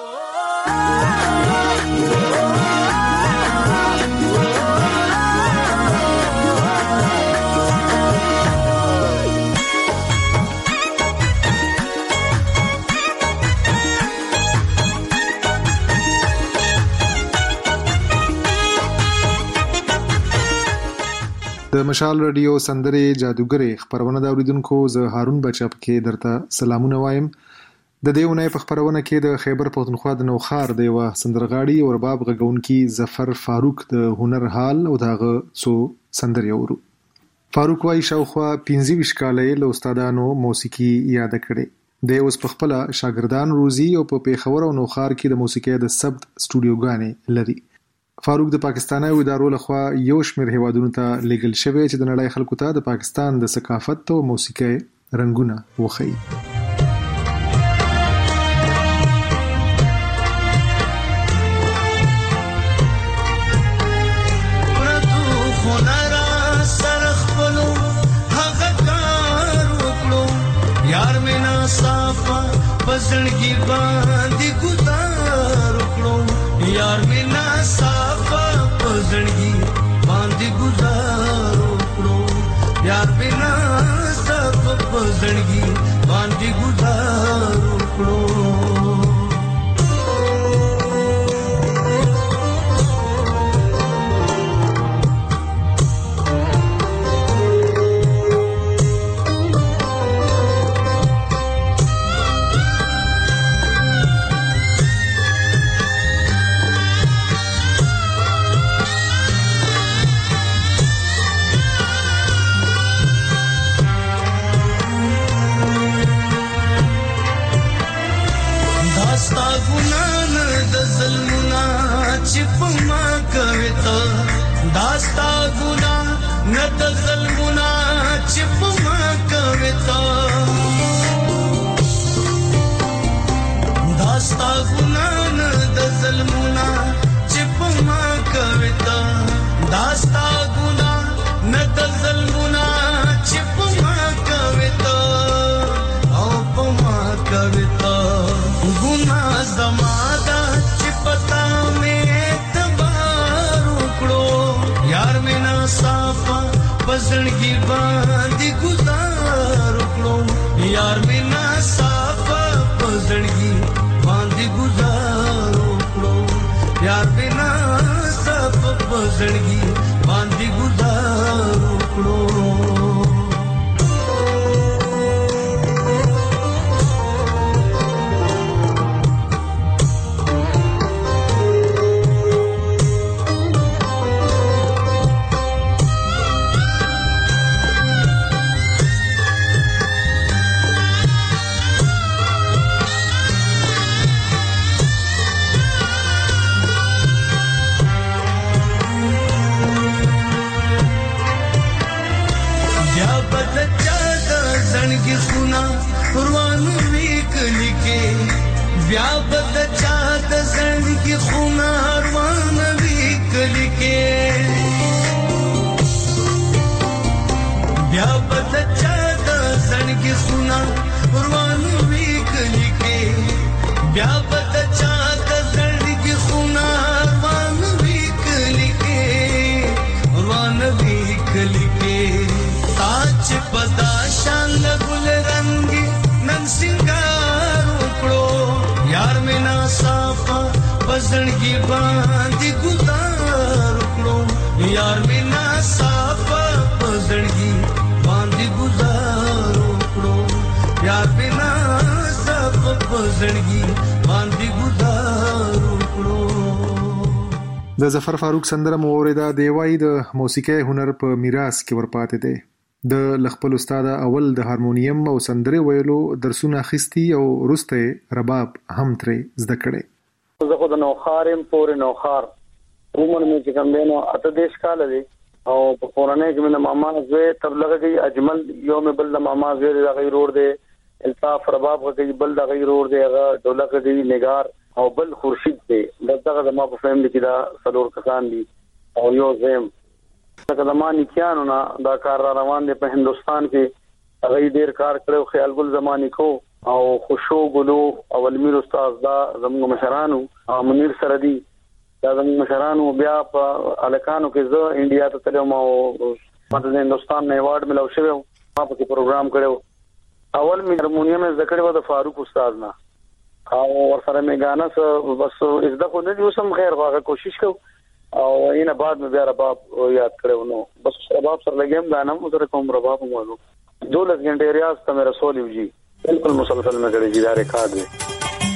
د مشال رادیو سندره جادوګری خبرونه د اوریدونکو زه هارون بچپ کې درته سلامونه وایم. د دې اونۍ په خبرونه کې د خیبر پښتونخوا د نوخار د یو سندرغاړي او رباب غږونکي ظفر فاروق د هنر حال او دغه څو سندرې اورو. فاروق وايي شاوخوا پنځه ویشت کاله له استادانو موسیقي یاد کړي. د اوس په خپل شاګردان روزي او په پیښور او نوخار کې د موسیقي د ثبت سټوډیوګانې لري. فاروق د پاکستاني ادارو لخوا یو شمېر هیوادونو ته لیږل شوی چې د نړۍ خلکو ته د پاکستان د ثقافت او موسیقي رنگونه وښيي. پزړګي باندې ګزار وکړو یار مینا صافا پزړګي باندې ګزار وکړو یار مینا صافا پزړګي باندې ګزار وکړو. داستا ګنا ند ظلمنا چپ ما کوتا داستا ګنا ند ظلمنا چپ ما کوتا داستا ګنا ند ظلمنا چپ ما کوتا او پما کوتا ګنا زمادا چپتا میں یار مینا صافا پزړګي باندې گزار وکړو یار مینا صافا پزړګي باندې گزار وکړو یار مینا صافا پزړګي باندې گزار وکړو. بیا بد چا د زړګي خونه روان وی کلی کې بیا بد چا د زړګي خونه روان وی کلی کې بیا بد چا د زړګي خونه روان وی کلی کې روان وی کلی کې تاج پدا شان ګل رنگي نن سنگار وکړو یار مینا صافا پزړګي باندې گزار وکړو یار مینا صافا پزړګي باندې گزار وکړو یار مینا صافا پزړګي باندې گزار وکړو. د ظفر فاروق سندره مو اوریدا دی وای د موسیقي هنر په میراث کې ورپاتې دی د لخپل استاد اول د هارمونیم او سندره ویلو درسونه اخیستی او رسته رباب هم ترې زده کړي زه خو د نوخارم پورې نوخار عمر مې چې کوم دینو اته دیش کال دی او په قرانه کې مې ماما زوی تبلیغ کوي اجمل یوم بل ماما زوی د غیر اور دی الطاف رباب کوي بل د غیر اور دی هغه دولت کوي نگار او بل خورشید دی دغه د ما په فهم کې دا څلور کسان دي او یو زم څنګه د ما نکیانو نه دا کار را روان دی په هندستان کې هغه ډیر کار کړو خیال ګل زمانی کو او خوشو ګلو او المیر استاد دا زموږ مشرانو او منیر سره دی دا زموږ مشرانو بیا په الکانو کې زه انډیا ته تلم او په هندستان نه ایوارډ ملو شوی ما په پروګرام کړو اول مې هارمونیم زکړې و د فاروق استاد نه او ورسره مې غانا سو بس از د خو نه یوسم خیر واغه کوشش کو او اینه بعد مې بیا رباب یاد کړو نو بس رباب سره لګیم غانم سره کوم رباب مو دولس غنټه ریاض ته مې رسول یو جی بالکل مسلسل مې کړی جی دا ریکارډ دی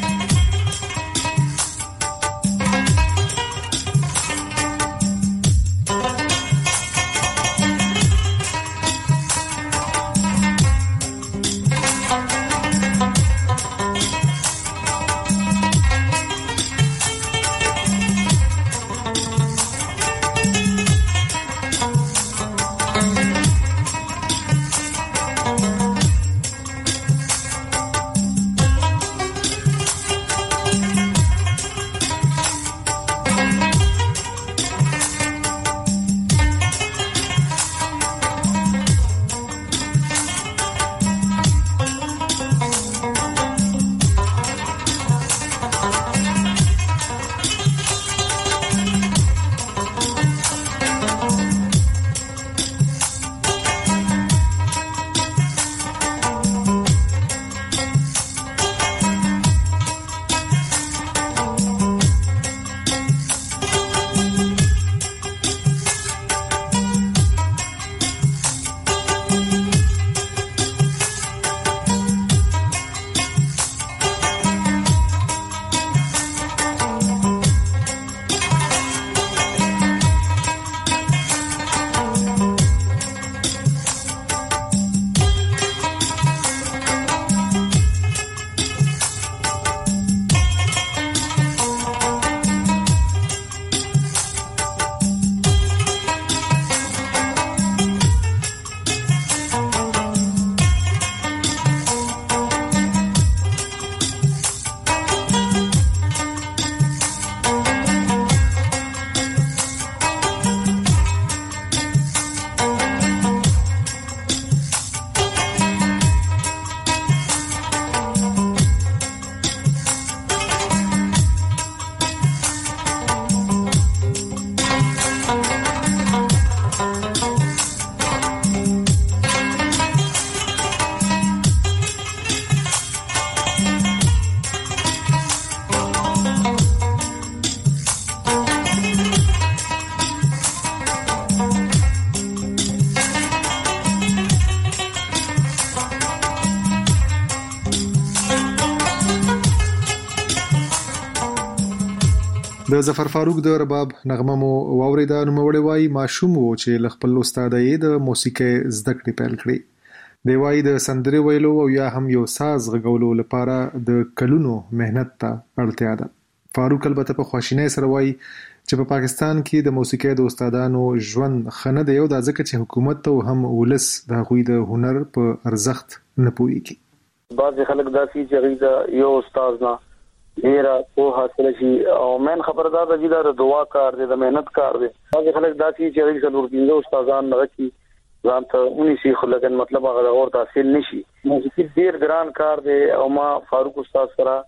د ظفر فاروق د رباب نغمه مو واوریدا نو مړی وای ماشوم وو چې خپل استاد یې د موسیقي زده کړې پیل کړې دی وای د سندري ویلو او یا هم یو ساز غږولو لپاره د کلونو مهنت ته اړتیا ده فاروق البته په خواشینۍ سره وای چې په پاکستان کې د موسیقي د استادانو ژوند خنه دی او د ځکه چې حکومت او هم ولس د غوي د هنر په ارزښت نه پوهیږي بعض خلک داسي چې غي یو استاد نه ډیره په حاصل شي او من خبردار دي دا دعا کار دي د مهنت کار دي هغه خلک داسي چې هغه څلور پنځه استادان نه کی ځان ته اونې شي خو لکه مطلب هغه اور تحصیل نشي موسیقي ډیر ګران کار دي او ما فاروق استاد سره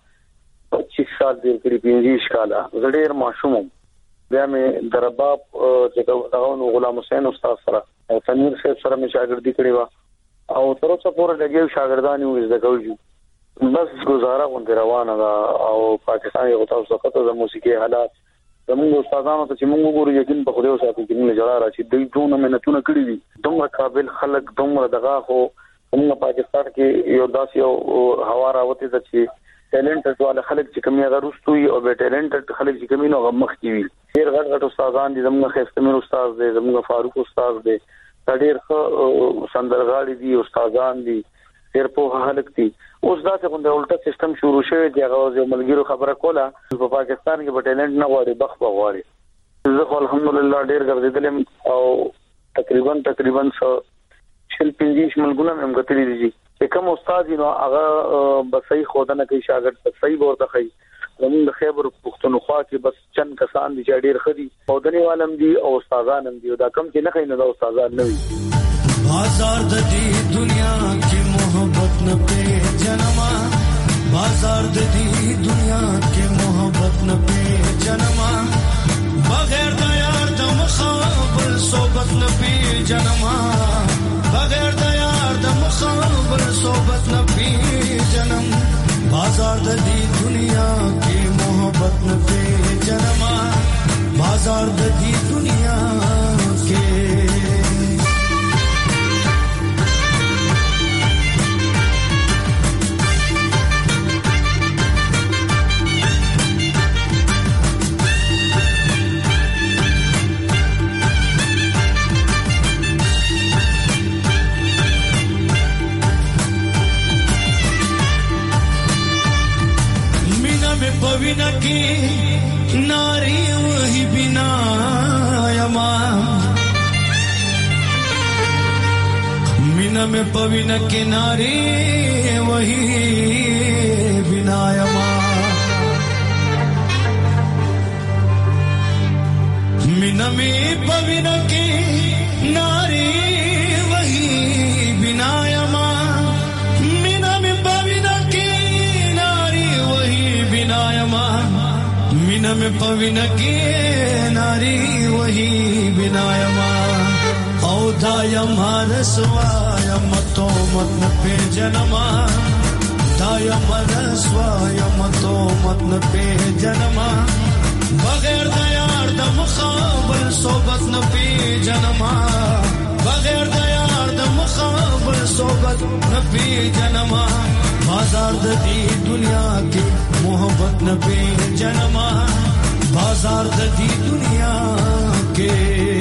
پچیس سال دیر کړی پنځه کاله زړیر ماشوم بیا مې درباب چې داونه غلام حسین استاد سره او تنویر صاحب سره مې شاګردي کړې و او تر اوسه پورې لګیو شاګردان یو زده کوي بس گزاره غونډه روانه ده او پاکستان یو تاسو څخه د موسیقي حالات زموږ استادانو ته چې موږ وګورو یقین په خدای ساتي چې موږ جوړا راشي دوی ټول مهنتونه کړی دي دومره قابل خلک دومره دغه خو موږ پاکستان کې یو داسې یو هوا راوته چې ټیلنټ ټول خلک چې کومي هغه رستوي او به ټیلنټ خلک چې کومي نو هغه مخ کی وي ډیر غټ غټ استادان دي زموږ خستمیر استاد دی زموږ فاروق استاد دی ډیر ښه سندرغاړي دي استادان دي ډیر په خلک دي اوس دا څنګه د الټا سیستم شروع شوی دی هغه یو ملګرو خبره کوله په پاکستان کې په ټیلنټ نه غواړي بخ بغواړي زه الحمدلله ډیر ګرځیدلم او تقریبا تقریبا شل پنځه ملګونه هم غتري دي چې کوم استاد نو هغه بسې خودنه کوي شاګرد ته صحیح ورته کوي زموږ د خیبر پښتونخوا کې بس چند کسان دي چې ډیر خدي خودنی عالم دي او استادان هم دي دا کم چې نه خینه دا استادان نه وي بازار د دې دنیا کې محبت نه په جنما بازار د دې دنیا کې محبت نه په جنما بغیر د یار د مخابل صحبت نه په جنما بغیر د یار د مخابل صحبت نه په جنم بازار د دې دنیا کې محبت نه په جنما بازار د دې دنیا کې पविना की नारी वही बिना यमा मीना में पविना की नारी वही बिना यमा मीना में पविना की नारी वही बिना यमा मीना में पविना के नारी वही बिनायमा औदायमा रसवायम तो मत न पे जनमा दायम रसवायम तो मत न पे जनमा बगैर दयार द मुखाबल सोबत न पे जनमा बगैर दयार द मुखाबल सोबत न पे जनमा बाजार द दी दुनिया के मोहब्बत न पे जनमा बाजार द दी दुनिया के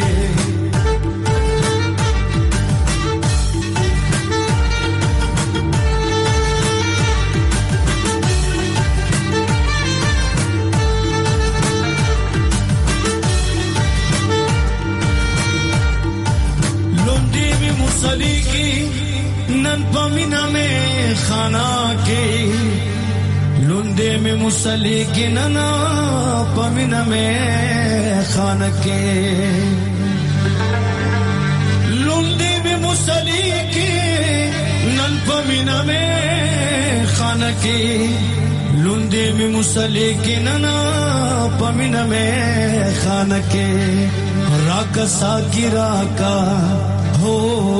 लुंडी में मुसली की नन पमीना में खाना के लुंडे में मुसली की नना पमीना में खाना के लुंडे में मुसली की नन पमीना में खाना के लुंडे में मुसली की नना पमीना में खाना के राका साकी राका हो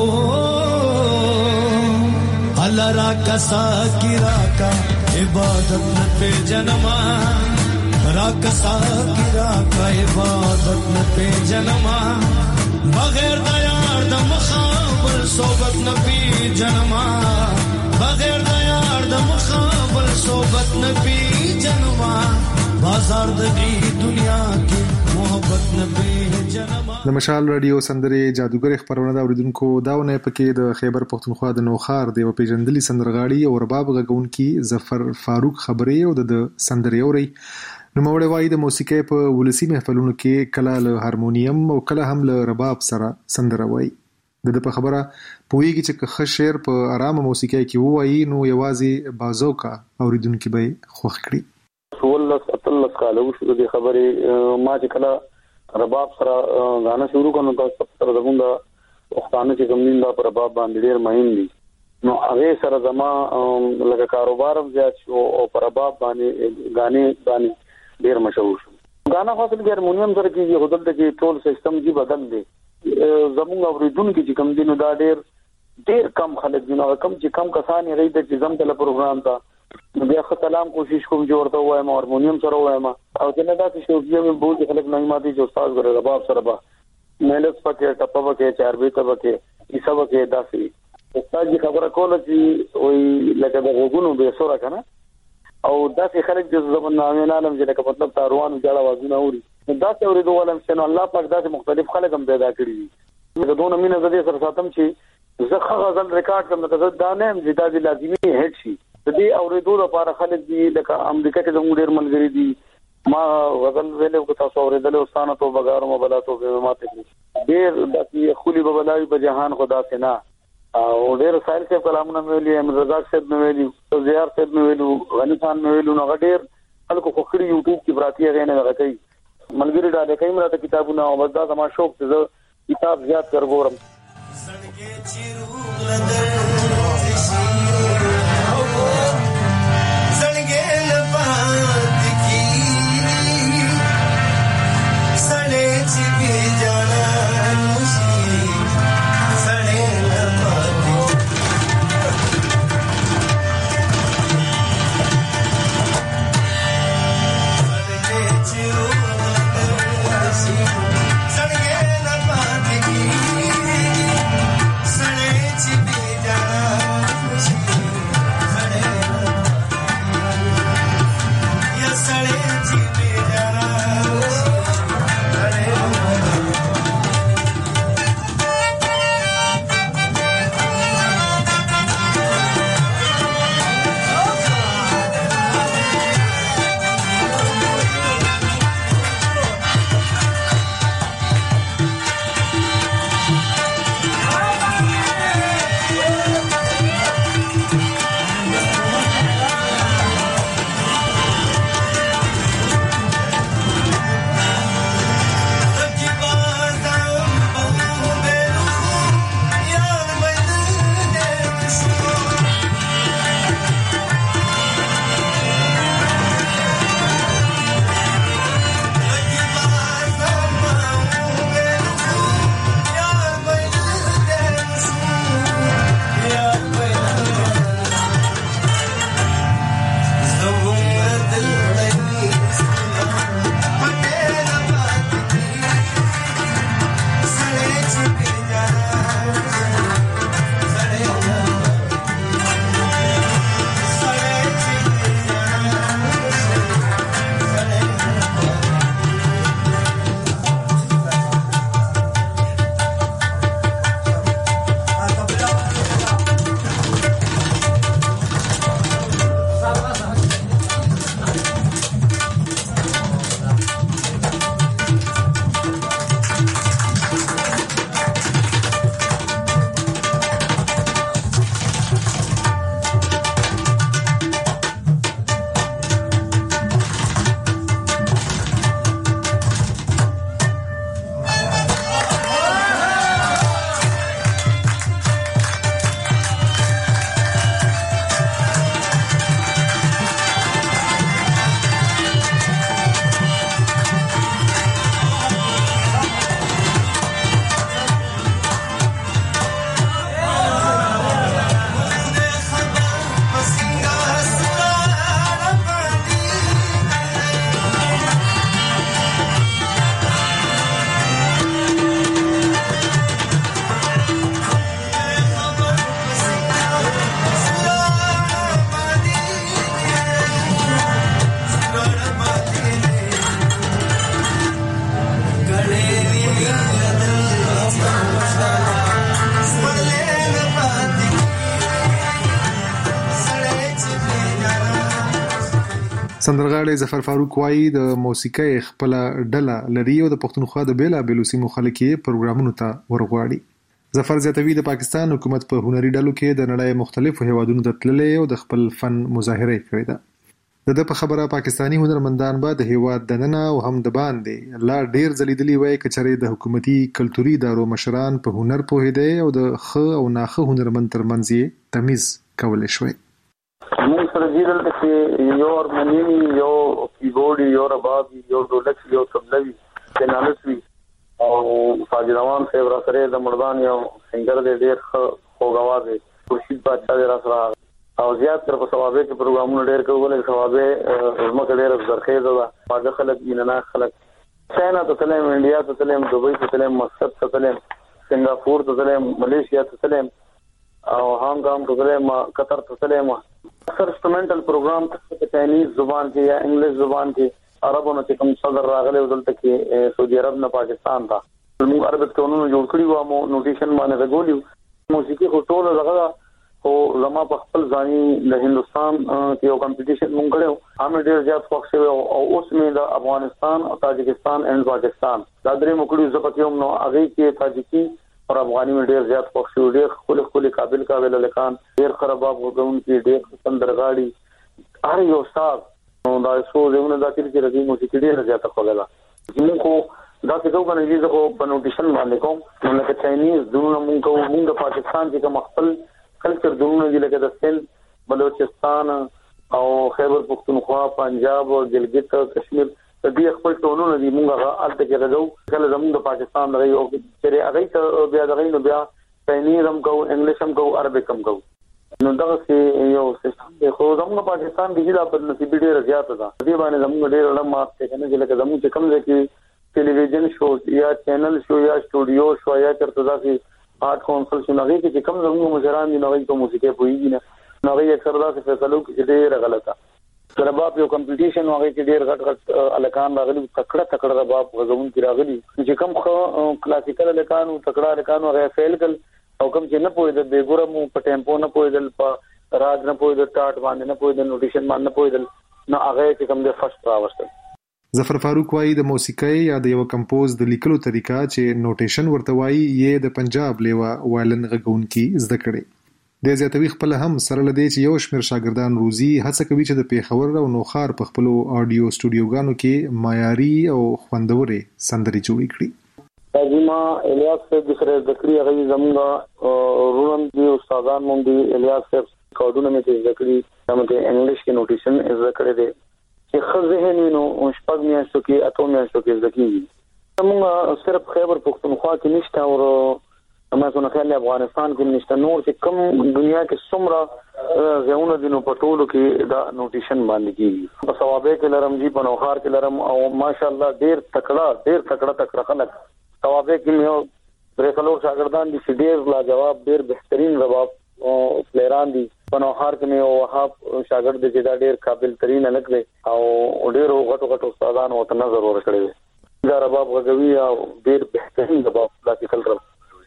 अल्लाह राका साकी राका इबादत न पे जनमा राका साकी राका इबादत न पे जनमा बगैर दयार द मुखाबल सोबत न पे जनमा बगैर दयार द मुखाबल सोबत न पे जनमा बाजार द दुनिया की मोहब्बत न पे जनमा د مشال رادیو سندرې جادوګر خبرونه دا اوریدونکو داونه پکې د خیبر پختونخوا د نوخار د پیژندلي سندرغاړي او رباب غږونکي ظفر فاروق خبرې او د سندرې اوري نو موړې وای د موسیقي په ولسی محفلونو کې کله له هارمونیم او کله هم له رباب سره سندره وای د په خبره پویږي چې ښه شعر په آرامه موسیقي کې وایي نو یوازې بازوکا اوریدونکو به خوښ کړي سوالس اتلس کاله وشو د خبرې ما چې کله رباب سره غانا شروع کړو تاسو سره زمونږ وختانه چې کومین دا پر رباب باندې ډیر مهم دي نو هغه سره زما لکه کاروبار هم زیات شو او پر رباب باندې غانې باندې ډیر مشهور شو غانا خاصل کې هارمونیم سره کې هدل کې ټول سیستم دی بدل دی زمونږ اوریدونکو چې کوم دینو دا ډیر ډیر کم خلک دي نو کم چې کم کسان یې ریډ چې زم تل پروګرام تا بیا ختلام کوشش کوم جوړته وایم هارمونیم سره وایم او کنه دا چې شوقي مې بوج خلک نه ماتي جو استاد غره رباب سره با مهلت پکې ټپه پکې چار بیت پکې ای سب کې داسي استاد جی خبره کوله چې وای لکه د غوګونو به سره کنه او داسې خلک د زمون نامې عالم چې لکه مطلب تاروان جړه وازونه اوري دا څه اورېدو ولم چې الله پاک داسې مختلف خلک هم پیدا کړی دي د دونه مینه زده سره ساتم چې زه خغه غزل ریکارډ کوم ته دا نه هم چې دا د لازمي هټ شي د دې اورېدو لپاره خلک دي لکه امریکا کې زموږ ډېر ملګری دي ما غزل ویلو کو تاسو اورېدل او ستانه تو بغارو مبلاتو به ماته ډېر د خولي ببلای په جهان خدا سينا او ډېر سایل سے کلامونه ویلي امر رزاق صاحب نو ویلي او زیار صاحب نو ویلو غنی خان نو ویلو نو ډېر خلکو خو خړي یوټیوب کې براتي غنه راکې ملګری دا د کیمرا ته کتابونه او بس دا زما شوق ته کتاب زیات کر ګورم سندرغاړي ظفر فاروق وایي د موسیقۍ خپل ډله لري او د پښتونخوا د بیلا بیلو سیمو خلک یې پروګرامونو ته ورغواړي. ظفر زیاتوي د پاکستان حکومت په هنري ډلو کې د نړۍ مختلفو هیوادونو ته تللی او د خپل فن مظاهره کړې ده. د په خبره پاکستانی هنرمندان به د هیواد دننه او هم د باندې لا ډیر ځلیدلی وای کچره د حکومتي کلتوري ادارو مشران په هنر پوهیده او د خ او ناخه هنرمند ترمنځ تمیز کول شوی. موږ سره جیرل کې یو ارمنی یو کیبورډ یو رباب یو ډولک یو تبلوي کنالسوي او فاضل روان صاحب را سره د مردان یو سنگر دې ډېر خوګاواز دی خورشید بادشاہ دې را سره او زیات تر په ثوابه کې پروګرامونه ډېر کول ثوابه زموږ ډېر زرخیزه ده واده خلک دینه خلک چاینا ته تلم انډیا ته تلم دوبۍ ته تلم مسقط ته تلم سنگاپور ته تلم ملیشیا ته تلم او هانګ کانګ ته تلم قطر ته تلم اکثر انسټرومنټل پروګرام ته چاینیز زبان کې یا انګلیش زبان کې عربونو چې کوم صدر راغلی ودلته کې سعودي عرب نه پاکستان ته موږ عربت قانون جوړ کړی و مو نوټیشن باندې غوړیو موسیقي خو ټول دغه او زما په خپل ځاني د هندستان کې یو کمپټیشن مونږ کړو هم ډیر زیات خوښ شوی او اوس مې د افغانستان او تاجکستان او پاکستان دا درې مکړو زپکیوم نو هغه کې تاجکی او افغاني مې ډیر زیات خوښ شو ډیر خپل خپل قابل قابل لکان ډیر خراباب وګون کې ډیر سندرغاړي هر یو استاد نو دا څو زمونه د اخر کې راځي موسیقي ډیر زیات خوګلا موږ کو دا څه کوو کنه چې زه په نوټیشن باندې کوم نو لکه چاینیز دونه موږ کوو موږ د پاکستان چې کوم خپل کلچر دونه دي لکه د سند بلوچستان او خیبر پختونخوا پنجاب او ګلګت کشمیر د دې خپل ټولونه دي موږ هغه الته کې راځو کله زموږ د پاکستان راي او چې هغه ته بیا دغه نو بیا چاینیز هم کوو انګلیش هم کوو عربیک هم کوو نو دا څه یو سیستم دی خو زموږ پاکستان کې دا په نصیب ډیر زیات ده دې باندې زموږ ډیر لږ مارک ته کنه چې لکه زموږ کم ځای کې ټلویزیون شو یا چینل شو یا سټوډیو شو یا چرته داسې آرټ کونسل شو نغې کې کوم زموږ مشران دي نغې کوم موسیقي پويږي نه نغې اکثر داسې فیصلو کې ډېر غلطه سره باب یو کمپټیشن هغه کې ډېر غټ غټ الکان راغلي تکړه تکړه باب غوون کې راغلي چې کوم خو کلاسیکل الکان او تکړه الکان هغه فیل کل او کوم چې نه پوهیدل به ګورم په ټیمپو نه پوهیدل په راج نه پوهیدل ټاټ باندې نه پوهیدل نوټیشن باندې نه پوهیدل نو هغه چې کوم د فرست راوستل ظفر فاروق وايي د موسیقۍ یا د یو کمپوز د لیکلو طریقه چې نوټیشن ورته وايي یې د پنجاب لیوا وایلن غږونکي زده کړي د زیاتوي خپل هم سره لدی چې یو شمېر شاګردان روزي هڅه کوي چې د پیښور او نوخار په خپل اډیو سټوډیوګانو کې معیاري او خوندورې سندري جوړ کړي ترجمه الیاس صاحب د سره ذکرې هغه زموږ رونم دی استادان مونږ دی الیاس صاحب کوډونه مې ذکرې همته انګلیش کې نوټیشن ذکر دی چې خزه نو شپږ میاشتو کې اته میاشتو کې ځکه موږ صرف خیبر پختونخوا کې نشته او ما څنګه خیال افغانستان کې نشته نور چې کوم دنیا کې څومره ځایونه دي نو په ټولو کې دا نوټیشن باندې کیږي په ثوابه کې لرم جی په نوخار کې لرم او ماشاءالله ډیر تکړه ډیر تکړه تکړه خلک ثوابه کې یو درې څلور شاګردان دي چې ډیر لاجواب ډیر بهترین رباب او پلیران دي په نوخار کې مې وهاب شاګرد دي چې دا ډیر قابل ترين الګ دي او ډیر غټو غټو استادان او ته نظر ورکړي دا رباب غوي او ډیر بهترین رباب کلاسیکل رباب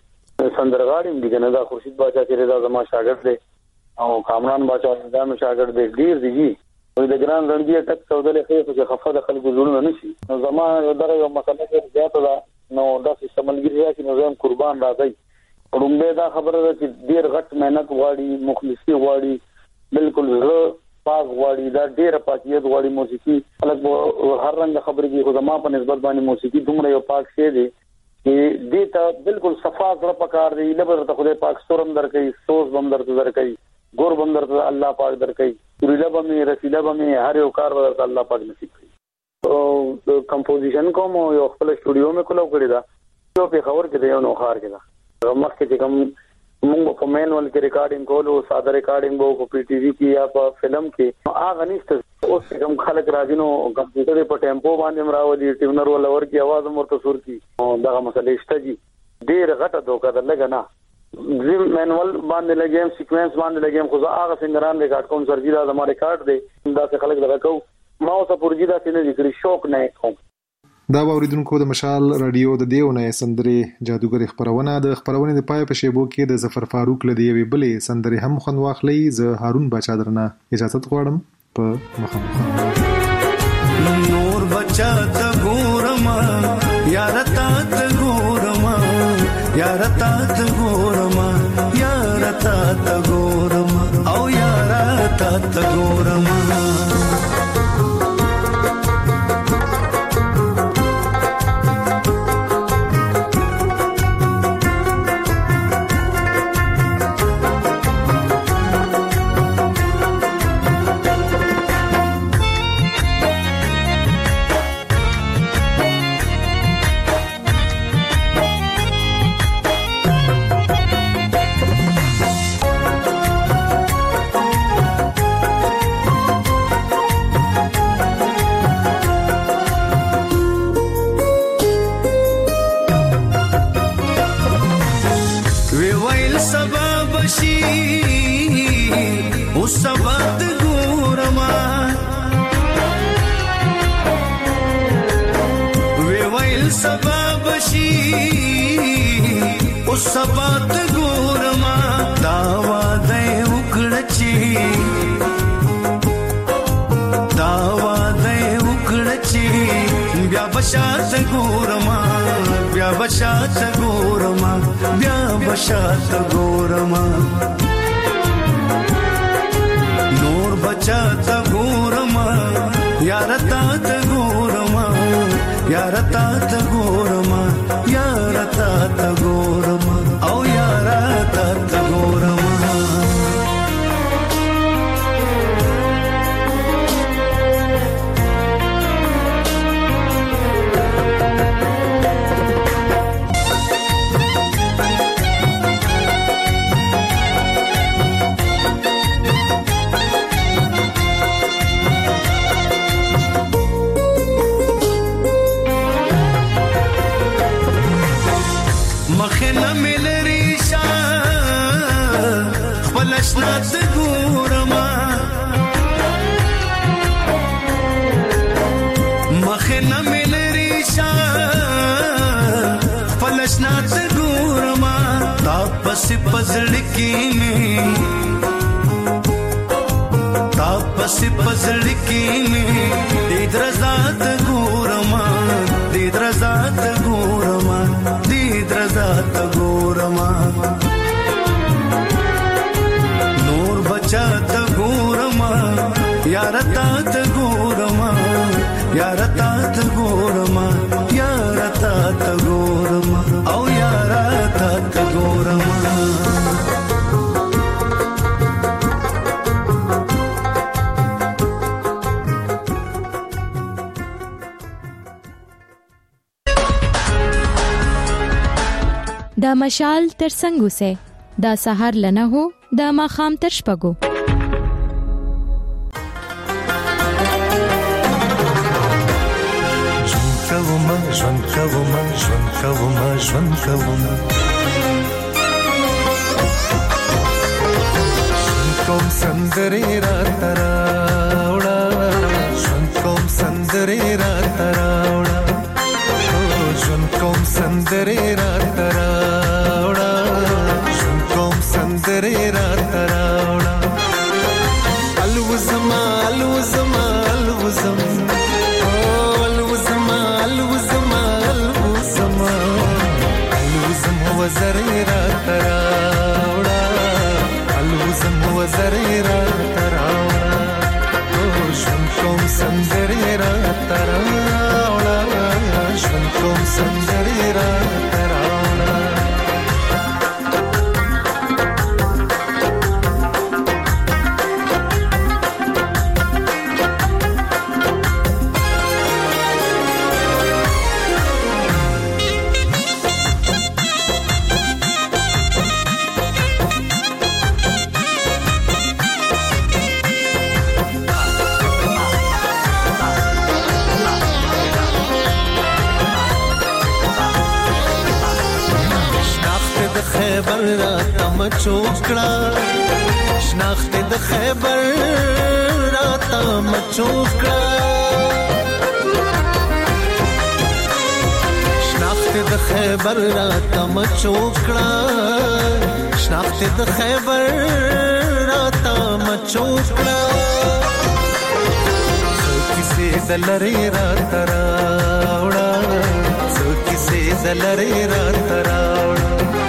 سندرغاړي دي کنه دا خورشید باچا چې دا زما شاګرد دي او کامران باچا دا مې شاګرد دي ډیر دي وي د ګران رنګي ټک سودلې خې چې خفه د خلکو زړونه نشي نو زما دا یو مسله کې زیاته ده نو دا چې سملګری چې نو زم قربان راځي رومبه دا خبره ده چې ډیر غټ مهنت غواړي مخلصي غواړي بالکل زړه پاک غواړي دا ډیر پاکیت غواړي موسیقي الګ هر رنګ خبرې کې خدما په نسبت باندې موسیقي دومره یو پاک شی دی چې دې ته بالکل صفا سره پکار دی لبر ته خدای پاک سورم درکې سوز بم درته درکې ګور بم درته الله پاک درکې ریلا بم رسیلا بم هر یو کار ورته الله پاک نصیب کړي او کمپوزیشن کوم یو خپل سټوډیو مې کولو کړی دا یو په خبر کې دی یو نو خار کې دا مخکې چې کوم موږ په مینوال کې ریکارډینګ کولو ساده ریکارډینګ وو په پی ټي وی کې یا په فلم کې هغه نشته اوس کوم خلک راځي نو کمپیوټر په ټیمپو باندې مراولي ټیونر ولا ورکی आवाज مرته سور کی دا مسلې شته دي ډیر غټه دوکه ده لګا نه زم مینوال باندې لګیم سیکوینس باندې لګیم خو هغه سنگران ریکارډ کوم سرجی دا زموږ ریکارډ دی دا څه خلک لګاو ما اوسه پرجی دا څه نه ذکر شوق نه کوم دا اوریدونکو د مشال رادیو د دیونه سندرې جادوګر خبرونه د خبرونه د پای په شیبو کې د ظفر فاروق لدی وی بلې سندرې هم خوند واخلي ز هارون بچا درنه اجازه غواړم په مخه نور بچا ته ګورما یار تا ته ګورما یار تا ته ګورما یار تا ته ګورما او یار تا ته ګورما سبات ګورما دا واده وکړچی دا واده وکړچی بیا بشات ګورما بیا بشات ګورما بیا بشات ګورما نور بچات ګورما یار تات ګورما یار تات ګورما یار تات ګورما او یار تات ګورما مخنا ملری شا خپلشنات ګورما مخنا ملری شا خپلشنات ګورما تاپس پزړ کې می تاپس پزړ کې می دې درزات ګورما دې درزات ګورما درزات ګورما نور بچات ګورما یار تات ګورما یار تات ګورما یار تات ګورما او یار تات ګورما دا مشال تر څنګه سه دا سحر لنه هو دا ما خام تر شپګو ژوند کوم ژوند کوم ژوند کوم ژوند کوم کوم سندري را تراوړه ژوند کوم سندري را تراوړه ژوند کوم سندري را تراوړه ژوند کوم سندري را تراوړه الوزما الوزما الوزم او الوزما الوزما الوزما الوزم وزري را تراوړه الوزم وزري را تراوړه ژوند کوم سندري را تراوړه ژوند کوم سندري را تراوړه خیبر را تم چوکړه شناخت د خیبر را تم چوکړه شناخت د خیبر را تم چوکړه شناخت د خیبر را تم چوکړه څو کیسې دلری را تراوړه څو کیسې دلری را تراوړه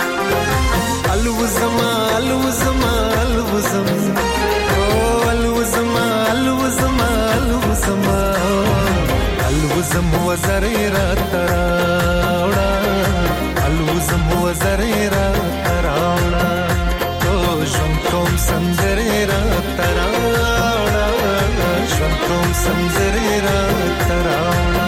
الوزما الوزما الوزم او الوزما الوزما الوزما الوزم وزري را تراوړه الوزم وزري را تراوړه او ژوند کوم سندري را تراوړه ژوند کوم سندري را تراوړه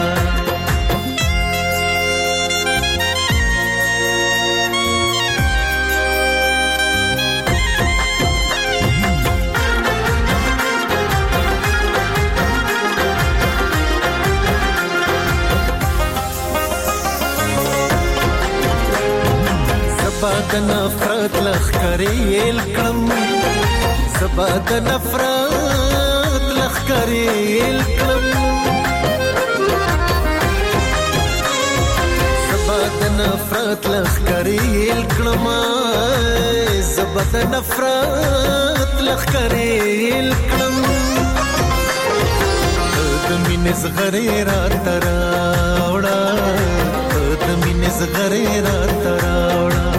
زباد نفرت لخکری الکم زباد نفرت لخکری الکم زباد نفرت لخکری الکړما زبد نفرت لخکری الکړم د مینې زغری را تراوړه د مینې زغری را تراوړه